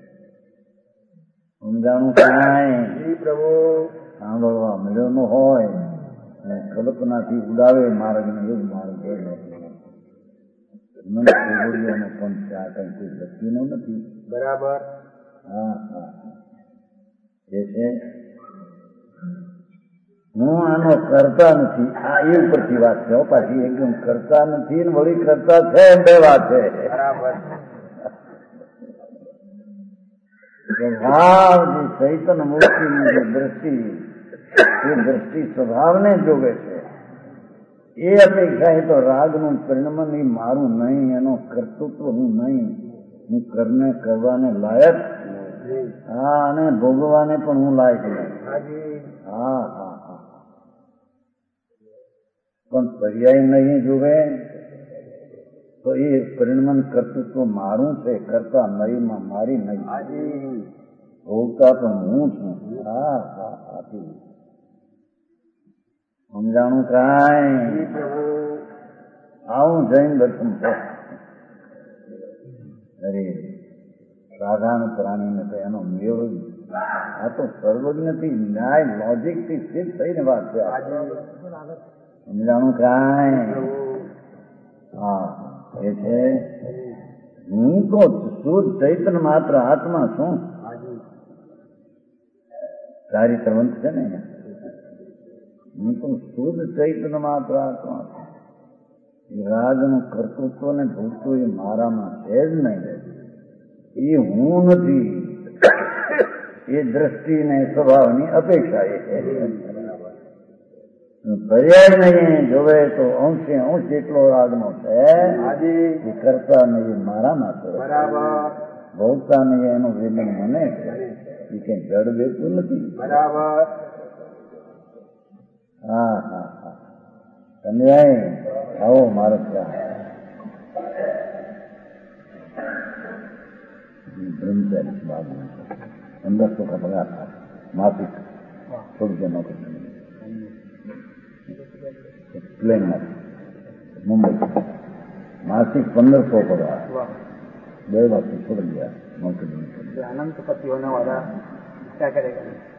સમજાણું કાંઈ પ્રભુ સાંભળવા મળ્યો ન હોય અને કલ્પનાથી ઉડાવે માર્ગ ને એવું માર્ગ મને પણ આ કઈ કોઈ લખ્યું નથી બરાબર. હા હા જે છે હું આનો કરતા નથી આ એ ઉપરથી વાત છે પાછી એકદમ કરતા નથી ને વળી કરતા છે એમ બે વાત છે બરાબર. સ્વભાવ જે ચૈતન મૂર્તિની જે દ્રષ્ટિ એ દ્રષ્ટિ સ્વભાવને જોવે છે એ અપેક્ષા એ તો રાગનું પરિણમન એ મારું નહીં એનો કર્તૃત્વ હું નહીં હું કરને કરવાને લાયક હા અને ભોગવાને પણ હું લાયક નહીં. હા હા હા પણ પર્યાય નહીં જોવે તો એ પરિણમન કર્તૃત્વ મારું છે, કરતા નહીમાં મારી નહીં, ભોગતા પણ હું છું. હા હા આથી સમજાણું કાંઈ આવું જૈન દર્શન છે. અરે સાધારણ પ્રાણીને તો એનો મેળ જ આ તો સર્વજ્ઞથી ન્યાય લોજિકથી સિદ્ધ થઈને વાત છે. સમજાણું કાંઈ હા એ છે હું તો શુદ્ધ ચૈતન્ય માત્ર આત્મા છું. ચારિત્રવંત છે ને હું તો શુદ્ધ ચૈતન્ય માત્ર આત્મા છું. રાજનું કર્તૃત્વ ને ભોગતું એ મારામાં છે જ નહીં. એ હું નથી. એ દ્રષ્ટિ ને સ્વભાવની અપેક્ષા એ છે. પર્યાય નહીં જોવે તો અંશે અંશ જેટલો રાગનો છે એ કરતા નહીં એ મારામાં છે. ભોગતા નહીં એનું વેદન મને છે. એ કઈ જડ દેતું નથી. બરાબર. હા હા હા તમે આવો મારે ત્યાં બ્રહ્મચારી બાબુ પંદરસો का पगार था मासिक छोड़ के नौकरी प्लेन में मुंबई मासिक पंद्रह सौ पगार दो बार से छोड़ दिया नौकरी. अनंत पति होने वाला क्या करेगा?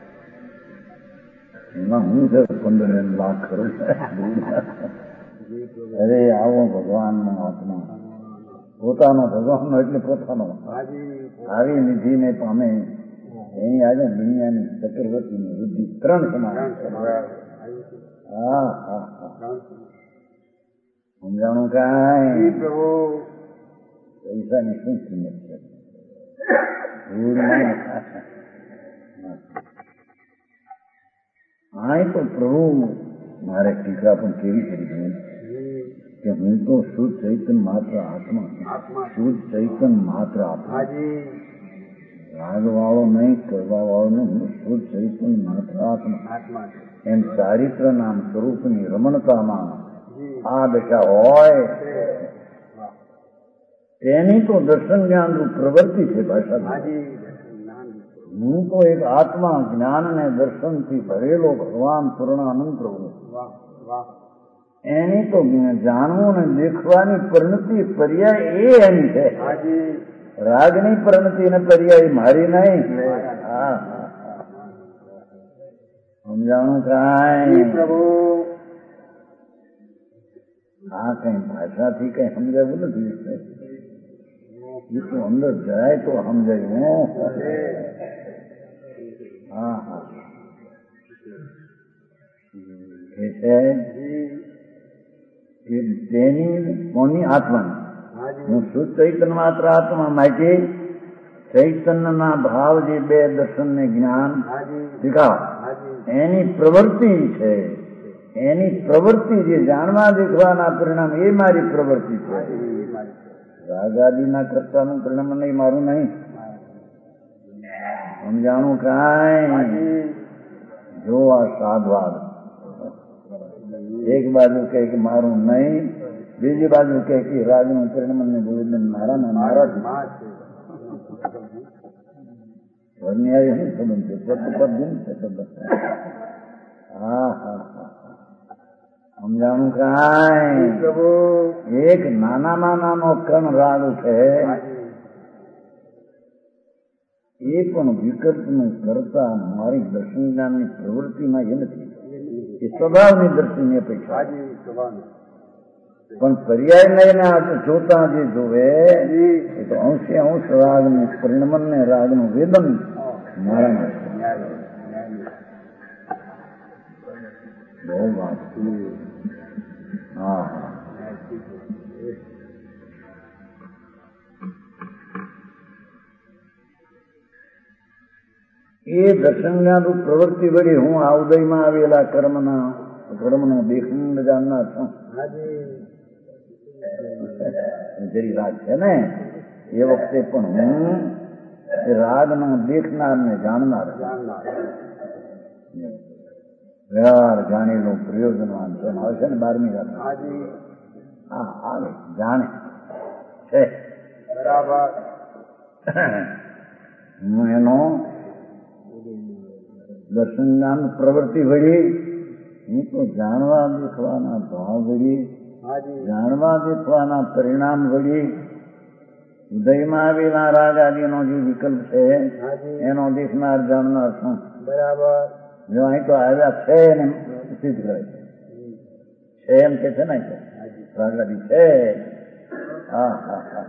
એમાં હું છે પંદર લાખ કરું. અરે આવો ભગવાનનો આત્મા પોતાનો ભગવાનનો એટલે પોતાનો આવી નિધિને પામે એની આજે દુનિયાની ચક્રવર્તીની વૃદ્ધિ ત્રણ સમાન. હા હા હા સમજાણું કાંઈ પૈસાની શું કિંમત છે? હા તો પ્રભુ મારે ટીકા પણ કેવી કરી દે કે હું તો શુદ્ધ ચૈતન્ય માત્ર આત્મા, શુદ્ધ ચૈતન્ય માત્ર આત્મા, રાગ વાળો નહીં, કરવા વાળો નહીં, હું શુદ્ધ ચૈતન્ય માત્ર આત્મા. એમ ચારિત્ર નામ સ્વરૂપની રમણતામાં આ દશા હોય તેની તો દર્શન જ્ઞાન રૂપ પ્રવૃત્તિ છે. ભાષા હું તો એક આત્મા જ્ઞાન ને દર્શનથી ભરેલો ભગવાન પૂર્ણાનંદ પ્રભુ. એની તો જાણવું ને દેખવાની પરિણતિ પર્યાય એ એની છે. રાગની પરિણતિ ને પર્યાય મારી નહીં. હા સમજાણું કાંઈ પ્રભુ આ કઈ ભાષાથી કઈ સમજાવું નથી. એ તો અંદર જાય તો સમજાયું. હા હા એ છે કે તેની કોની આત્માની હું શુદ્ધ ચૈતન્ય માત્ર આત્મા માટે ચૈતન્યના ભાવ જે બે દર્શન ને જ્ઞાન શીખાવ એની પ્રવૃત્તિ છે. એની પ્રવૃત્તિ જે જાણવા દેખવાના પરિણામ એ મારી પ્રવૃત્તિ છે. રાગાદીના કરતાનું પરિણામ નહીં, મારું નહીં. સમજાણું કાંઈ જો આ સાધવાદ એક બાજુ કહે કે મારું નહીં, બીજી બાજુ કહે કે રાગનું પરિણામ ને નિવેદન મારા ને મારા અન્યાય શું સંબંધ છે? પદપદન છે સંબંધ. હા હા હા સમજાણું કાંઈ એક નાનામાં નાનો કણ રાગ છે એ પણ વિકલ્પનું કરતા મારી દર્શન જ્ઞાનની પ્રવૃત્તિમાં એ નથી. એ સ્વભાવની દર્શનની અપેક્ષા પણ પર્યાય લઈને જોતા જે જોવે એ તો અંશે અંશ રાગનું પરિણમન ને રાગનું વેદન મારામાં બહુ વાત. હા હા એ દર્શનના પ્રવૃત્તિ વળી હું આ ઉદયમાં આવેલા કર્મના કર્મનો દેખંડ જાણનાર છું. જરી રાગ છે ને એ વખતે પણ હું એ રાગનો દેખનાર ને જાણનાર વ્યવહાર જાણેલો પ્રયોજનવાન છે. આવશે ને બારમી રાત? હા આવે જાણે છે. બરાબર. હું એનો દર્શન જ્ઞાન પ્રવૃત્તિ વળી હું તો જાણવા દેખવાના ભાવ વળી જાણવા દેખવાના પરિણામ વળી ઉદયમાં આવેલા રાગ આદિનો જે વિકલ્પ છે એનો દેખનાર જાણનાર છું. બરાબર. જો અહીં તો આવ્યા છે એને સિદ્ધ કરે છે એમ કે છે ને રાગ આદિ છે. હા હા હા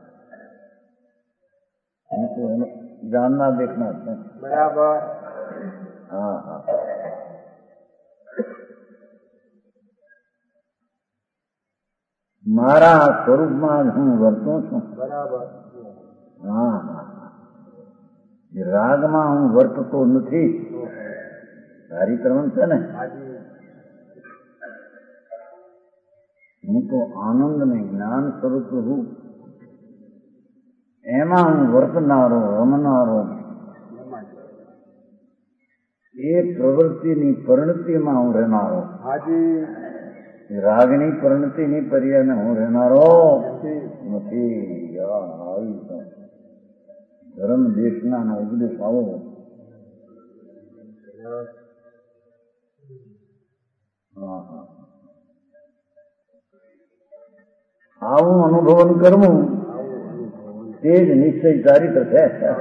હું તો એનો જાણનાર દેખનાર છું. બરાબર. હા હા મારા સ્વરૂપમાં હું વર્તું છું. બરાબર. હા હા રાગમાં હું વર્તતો નથી. સારી ક્રમ છે ને. હું તો આનંદ ને જ્ઞાન સ્વરૂપ છું. એમાં હું વર્તનારો રમનારો એ પ્રવૃત્તિની પરિણતિમાં હું રહેનારો. રાગની પરિણતિની પર્યાયને હું રહેનારો નથી. આવી ધર્મ દેશના ઉપદેશ આવો. હા હા આવું અનુભવન કરવું તે જ નિશ્ચય ચારિત્ર છે.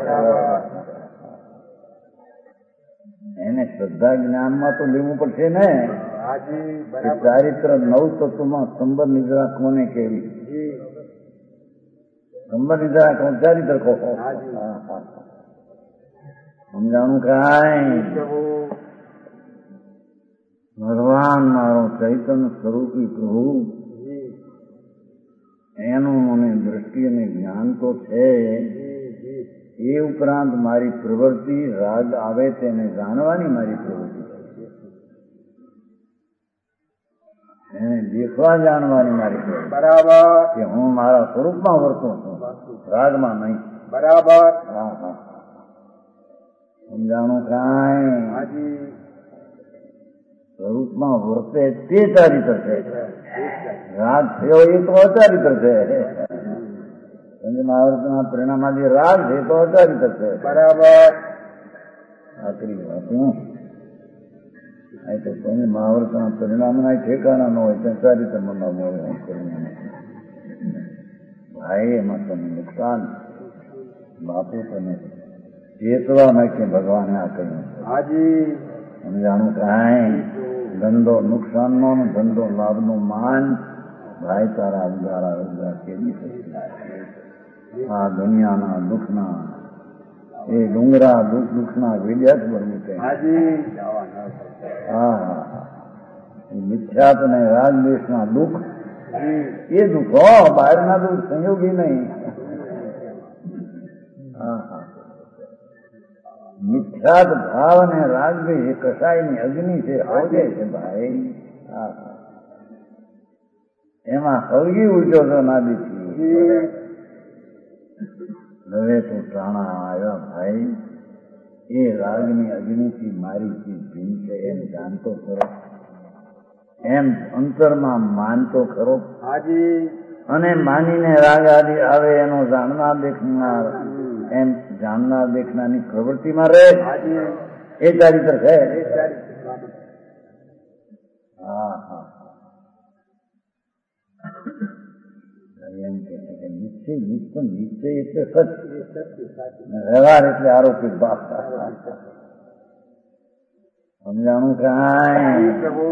એને શ્રદ્ધા જ્ઞાનમાં તો લેવું પડશે ને. ચારિત્ર નવ તત્વમાં સ્તંભ નિદ્રા કોને કેવી? સ્તંભ નિદ્રા કોણ ચારિત્ર કહો. સમજાણું કાંઈ? ભગવાન મારો ચૈતન્ય સ્વરૂપી પ્રભુ એનું મને દ્રષ્ટિ અને જ્ઞાન તો છે. એ ઉપરાંત મારી પ્રવૃત્તિ રાગ આવે તેને જાણવાની મારી પ્રવૃત્તિ છે. એને દેખવા જાણવાની મારી પ્રવૃત્તિ. બરાબર. કે હું મારા સ્વરૂપમાં વર્તું છું, રાગમાં નહીં. બરાબર. હા હા સમજાણું કાંઈ? સ્વરૂપમાં વર્તે તે ચારિત્ર છે. રાગ થયો એ તો અચારિત્ર છે. મહાભારતના પરિણામમાં જે રાગ છે તો અચારિત્ર છે. બરાબર. આખરી વાત હું તો તમે મહાભારતના પરિણામના ઠેકાણા ન હોય ત્યાં ચારિત્ર મનમાં મળે પરિણામ ભાઈ એમાં તમે નુકસાન બાપુ તમે ચેતવા નાખીએ ભગવાને આ કહ્યું. હાજી સમજાણું કાંઈ? ધંધો નુકસાનનો ને ધંધો લાભનો માન ભાઈ તારા ઉદારા ઉદાર કેવી આ દુનિયાના દુઃખના એ ડુંગરા દુઃખ દુઃખના વેદ્યા જ બનવું છે. હા હા મિથ્યાત ને રાગ દેશના દુઃખ એ દુઃખ હો, બહારના દુઃખ સંયોગી નહીં. હા હા મિથ્યાત ભાવ અને રાગ એ કસાયની અગ્નિ છે, હળગે છે ભાઈ. હા હા એમાં હળગી ઉઠ્યો તો નાદીથી. હવે તો ટાણા આવ્યા ભાઈ. એ રાગની અગ્નિથી મારી ચીજ ભીન છે એમ જાણતો ખરો, એમ અંતરમાં માનતો ખરો. અને માનીને રાગ આદિ આવે એનો જાણનાર દેખનાર એમ જાણનાર દેખનારની પ્રવૃત્તિમાં રહે એ ચારિત્ર છે. હા હા એમ કે નિશ્ચય નિશ્ચય નિશ્ચય એટલે સત્ય, વ્યવહાર એટલે આરોપિત બાપ. સમજાણું કાંઈ?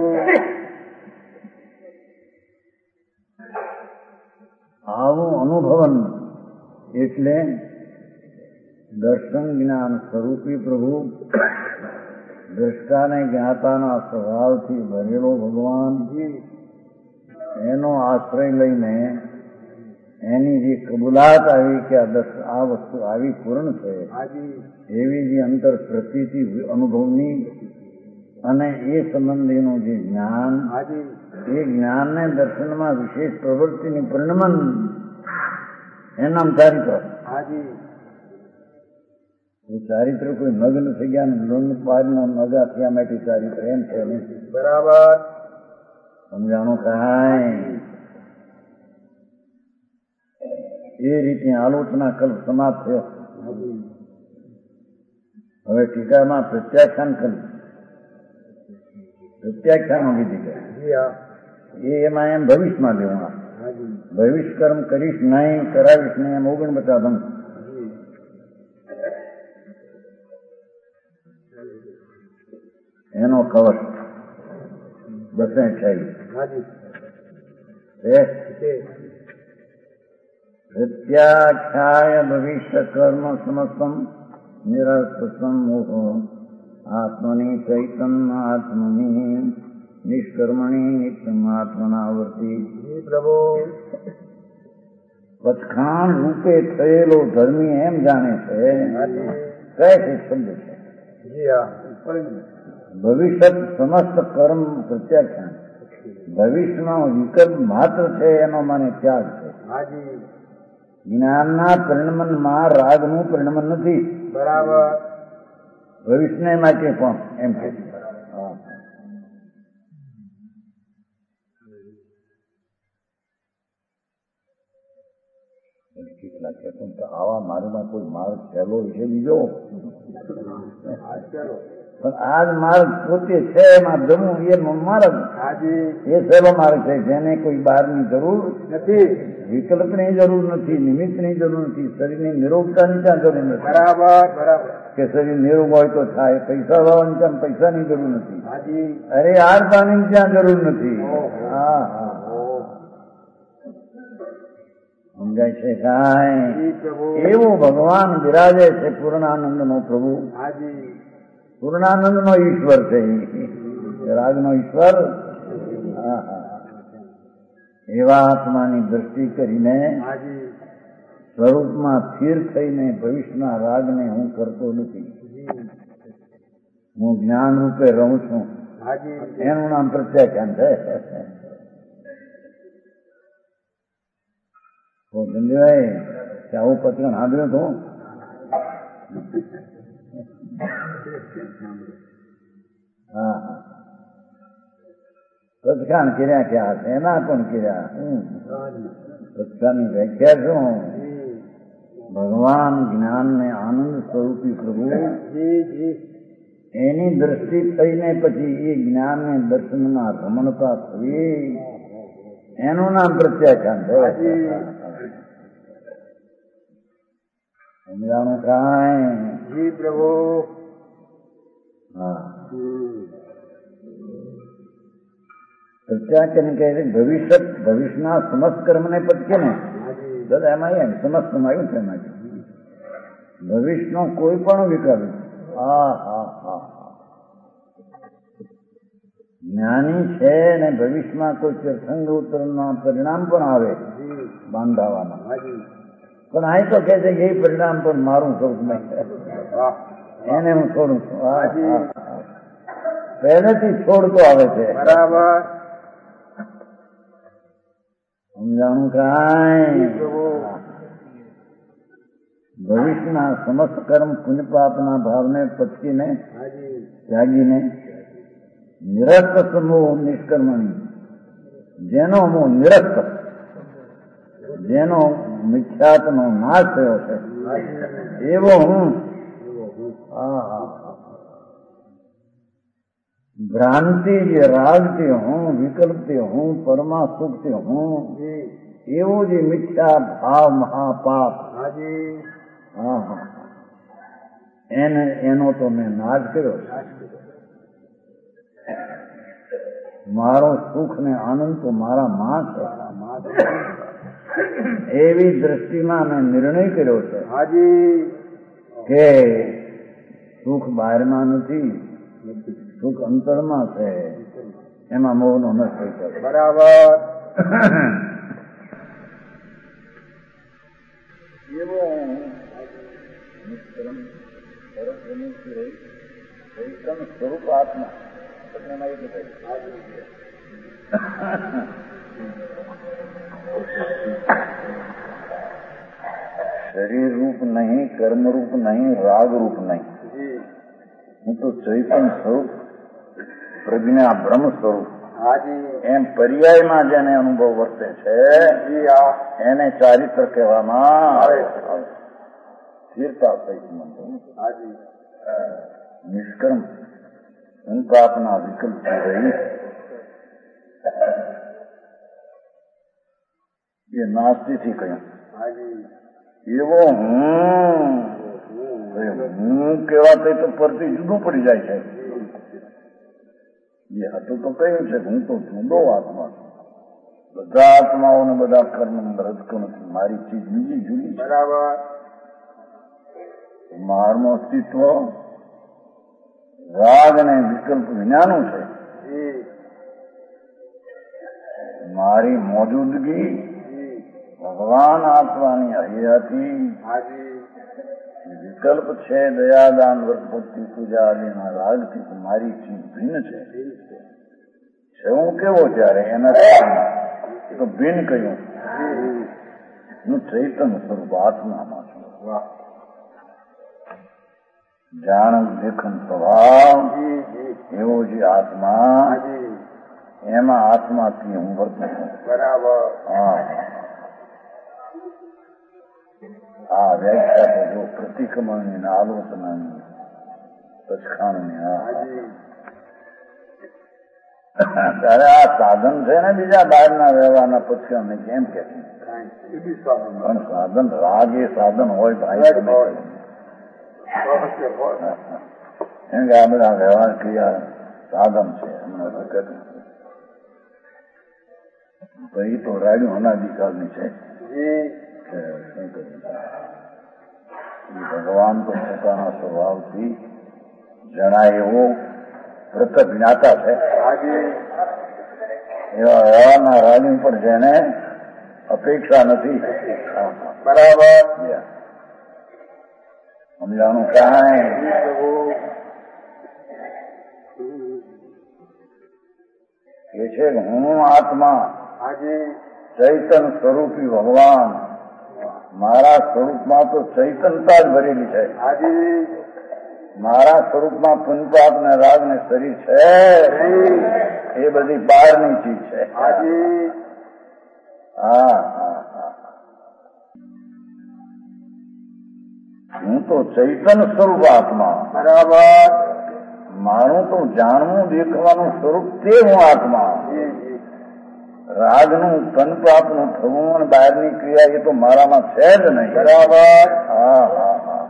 આવું અનુભવન એટલે દર્શન જ્ઞાન સ્વરૂપી પ્રભુ દ્રષ્ટાને જ્ઞાતાના સ્વભાવથી ભરેલો ભગવાન એનો આશ્રય લઈને એની જે કબૂલાત આવી કે આ વસ્તુ આવી પૂર્ણ છે એવી જે અંતર પ્રતીતિ અનુભવની અને એ સંબંધીનું જે જ્ઞાન એ જ્ઞાનને દર્શનમાં વિશેષ પ્રવૃત્તિની પરિણમન એનામ ચારિત્ર. ચારિત્ર કોઈ નગ્ન થઈ ગયા લોન પારનો નગા થયા માટે ચારિત્ર એમ છે ને. બરાબર. સમજાણું કાંઈ? એ રીતે આલોચના કલ્પ સમાપ્ત થયો. હવે ટીકામાં પ્રત્યાખ્યાન કલ્પ પ્રત્યાખ્યાનો વિધિ કરે એ એમાં એમ ભવિષ્યમાં લેવું. ભવિષ્ય કર્મ કરીશ નહીં, કરાવીશ નહીં, એમ ઓગણ બતાવ એનો કવર બસે પ્રત્યાખ્યાય ભવિષ્ય કર્મ સમસ્તમ નિરસ્તમ મોહો આત્મની ચૈતન્ય આત્મની નિષ્કર્મણી નિત્યમ આત્મનાવર્તી. પ્રભુ વચખાણ રૂપે થયેલો ધર્મી એમ જાણે છે કઈ છે શબ્દ છે ભવિષ્ય સમસ્ત કર્મ પ્રત્યાખ્યાન. ભવિષ્યનો વિકલ્પ માત્ર છે એનો મને ત્યાગ છે. જ્ઞાનના પરિણમનમાં રાગનું પરિણમન નથી. બરાબર. ભવિષ્યને માટે પણ એમ કે કેટલાક આવા માર્ગમાં કોઈ માર્ગ સહેલો છે બીજો, પણ આ જ માર્ગ પોતે છે એમાં જમવું એ માર્ગ એ સહેલો માર્ગ છે જેને કોઈ બહારની જરૂર નથી, વિકલ્પની જરૂર નથી, નિમિત્તની જરૂર નથી, શરીરની નિરોગતાની ત્યાં જરૂર નથી. બરાબર બરાબર. કે શરીર નિરોગ હોય તો થાય, પૈસા વાળવાની ત્યાં પૈસાની જરૂર નથી, અરે આર પાણીની ત્યાં જરૂર નથી. હા હા સમજાય છે કાંઈ? એવો ભગવાન બિરાજે છે પૂર્ણાનંદ નો પ્રભુ. પૂર્ણાનંદ નો ઈશ્વર છે, રાગ નો ઈશ્વર. એવા આત્માની દ્રષ્ટિ કરીને સ્વરૂપમાં સ્થિર થઈને ભવિષ્યના રાગને હું કરતો નથી. હું જ્ઞાન રૂપે રહું છું. એનું નામ પ્રત્યાખ્યાન છે. સંજયભાઈ આવું પત્ર સાંભળ્યો હતો? હા હા સત્કાન કર્યા ક્યાં છે એના પણ કર્યા. સત્કાની વ્યાખ્યા શું? ભગવાન જ્ઞાનને આનંદ સ્વરૂપી પ્રભુ એની દ્રષ્ટિ થઈને પછી એ જ્ઞાનને દર્શનના રમણતા થવી એનું નામ પ્રત્યાખ્યાન છે. સમજાણું કાંઈ? પ્રભુ હા પ્રત્યાખ્યાન કહે છે ભવિષ્ય ભવિષ્યના સમસ્ત કર્મને પટકે ને દાદા એમાં એમ સમસ્તમાં આવ્યું છે એમાં ભવિષ્યનો કોઈ પણ વિકલ્પ. હા હા હા જ્ઞાની છે ને ભવિષ્યમાં કોઈ તીર્થંગ ઉત્તરના પરિણામ પણ આવે બાંધાવાના, પણ આ તો કહે છે કે એ પરિણામ પણ મારું સ્વરૂપ નહીં, એને હું છોડું છું. પહેલેથી છોડતો આવે છે. બરાબર સમજાણું કાંઈ? ભવિષ્યના સમસ્ત કર્મ પુણ્ય પાપના ભાવને પચકીને ત્યાગીને નિરસ્ત સમૂહ નિષ્કર્મણી, જેનો મોહ નિરસ્ત, જેનો મિથ્યાત્વનો નાશ થયો છે એવો હું ભ્રાંતિ રાગતી હું, વિકલ્પતી હું, પરમા સુખતી હું, એવો જે મિથ્યા ભાવ મહાપાપ એને એનો તો મેં નાશ કર્યો. મારો સુખ ને આનંદ તો મારા માં છે એવી દ્રષ્ટિમાં મેં નિર્ણય કર્યો છે કે સુખ બહારમાં નથી, સુખ અંતરમાં છે. એમાં મોહનો નશ થઈ શકે. બરાબર. એવો સ્વરૂપ આત્મા શરીર રૂપ નહીં, કર્મ રૂપ નહીં, રાગ રૂપ નહીં. હું તો ચૈતન્ય સ્વરૂપ, પ્રજ્ઞા બ્રહ્મ સ્વરૂપ. હાજી એમ પર્યાયમાં જેને અનુભવ વર્તે છે જી હા એને ચારિત્ર કહેવામાં આવે છે. સ્થિરતા સહિત મંત્ર હાજી નિષ્કર્મ સંતાપના વિકલ્પથી રહી એ નાસ્તિથી કહ્યું હાજી એવો હું હું કહેવાતા તો પરથી જુદું પડી જાય છે. એ હતું તો કહ્યું છે હું તો જુદો આત્મા છું. બધા આત્માઓને બધા કર્મ રજકો નથી. મારી ચીજ બીજી જુદી છે. બરાબર મારનું અસ્તિત્વ રાગ અને વિકલ્પ વિનાનું છે. જી મારી મોજૂદગી જી ભગવાન આત્માની હૈયાથી હાજી વિકલ્પ છે. દયાદાન વ્રત ભક્તિ પૂજા આદિના રાગથી મારી ચીજ ભિન્ન છે. છે હું કેવો ત્યારે એના તો ભિન્ન કહ્યું. હું ચૈતન્ય સ્વરૂપ આત્મામાં છું. વાહ જાણ લેખન સ્વભાવ જી જી એવો જે આત્મા હાજી એમાં આત્માથી હું વર્તું છું. બરાબર હા આ વ્યાખ્યા તો જો પ્રતિક્રમણની આલોચનાની પછખાણની હા હાજી ત્યારે આ સાધન છે ને બીજા બહારના વ્યવહારના પછખાણ કેમ કે એ બી સ્વામી પણ સાધન રાગ એ સાધન હોય ભાઈ તમે એમ કે આ બધા વ્યવહાર ક્રિયા સાધન છે એમને હકીકત ભાઈ તો રાડ્યું અનાધિકારની છે. જી શું કર્યું ભગવાન તો પોતાના સ્વભાવથી જણાય એવો પ્રકટ જ્ઞાતા છે. હાજી એવા વ્યવહારના રાડ્યું પણ જેને અપેક્ષા નથી. બરાબર સમજાણું કાંઈ પ્રભુ એ છે કે હું આત્મા હાજી ચૈતન સ્વરૂપી ભગવાન મારા સ્વરૂપમાં તો ચૈતનતા જ ભરેલી છે. હાજી મારા સ્વરૂપમાં પુનપાપ ને રાગ ને શરીર છે એ બધી બહારની ચીજ છે. હાજી હા હા હા હું તો ચૈતન સ્વરૂપ આત્મા. બરાબર મારું તો જાણવું દેખવાનું સ્વરૂપ તે હું આત્મા. જી જી રાગનું તનપાપનું થવું અને બહારની ક્રિયા એ તો મારામાં છે જ નહીં. બરાબર હા હા હા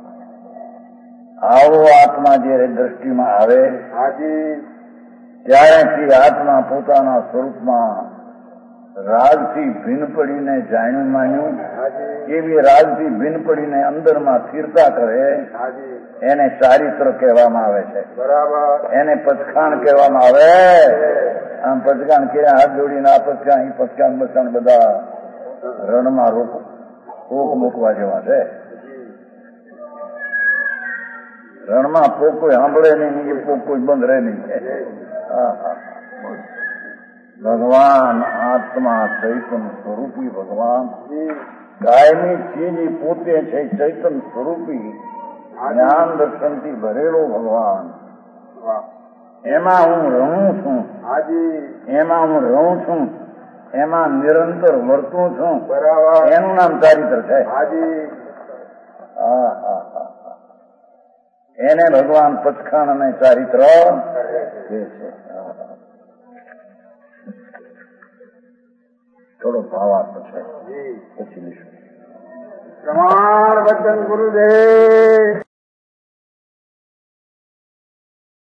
આવો આત્મા જયારે દ્રષ્ટિમાં આવે હાજી ત્યારેથી આત્મા પોતાના સ્વરૂપમાં રાગથી ભિન્ન પડીને જાણ્યું માન્યું હાજી એવી રાગથી ભિન્ન પડીને અંદરમાં સ્થિરતા કરે હાજી એને ચારિત્ર કહેવામાં આવે છે. બરાબર એને પચખાણ કહેવામાં આવે. આમ પચખાણ કર્યા હાથ જોડીને આ પચખાણ એ પચખાણ બચખાણ બધા રણમાં રોક પોક મૂકવા જેવા છે. રણમાં પોક કોઈ સાંભળે નહીં એ પોક કોઈ બંધ રહે નહીં. હા હા ભગવાન આત્મા ચૈતન સ્વરૂપી ભગવાન કાયમી ચીજ પોતે છે. ચૈતન સ્વરૂપી જ્ઞાન દર્શનથી ભરેલો ભગવાન એમાં હું રહું છું. હાજી એમાં હું રહું છું. એમાં નિરંતર વર્તું છું. બરાબર એનું નામ ચારિત્ર છે. હાજી હા હા હા એને ભગવાન પચખાણ અને ચારિત્ર કહે છે. થોડો ભાવાર્થ છે જી પછી લઈશું. પ્રમાણ વચન ગુરુદેવ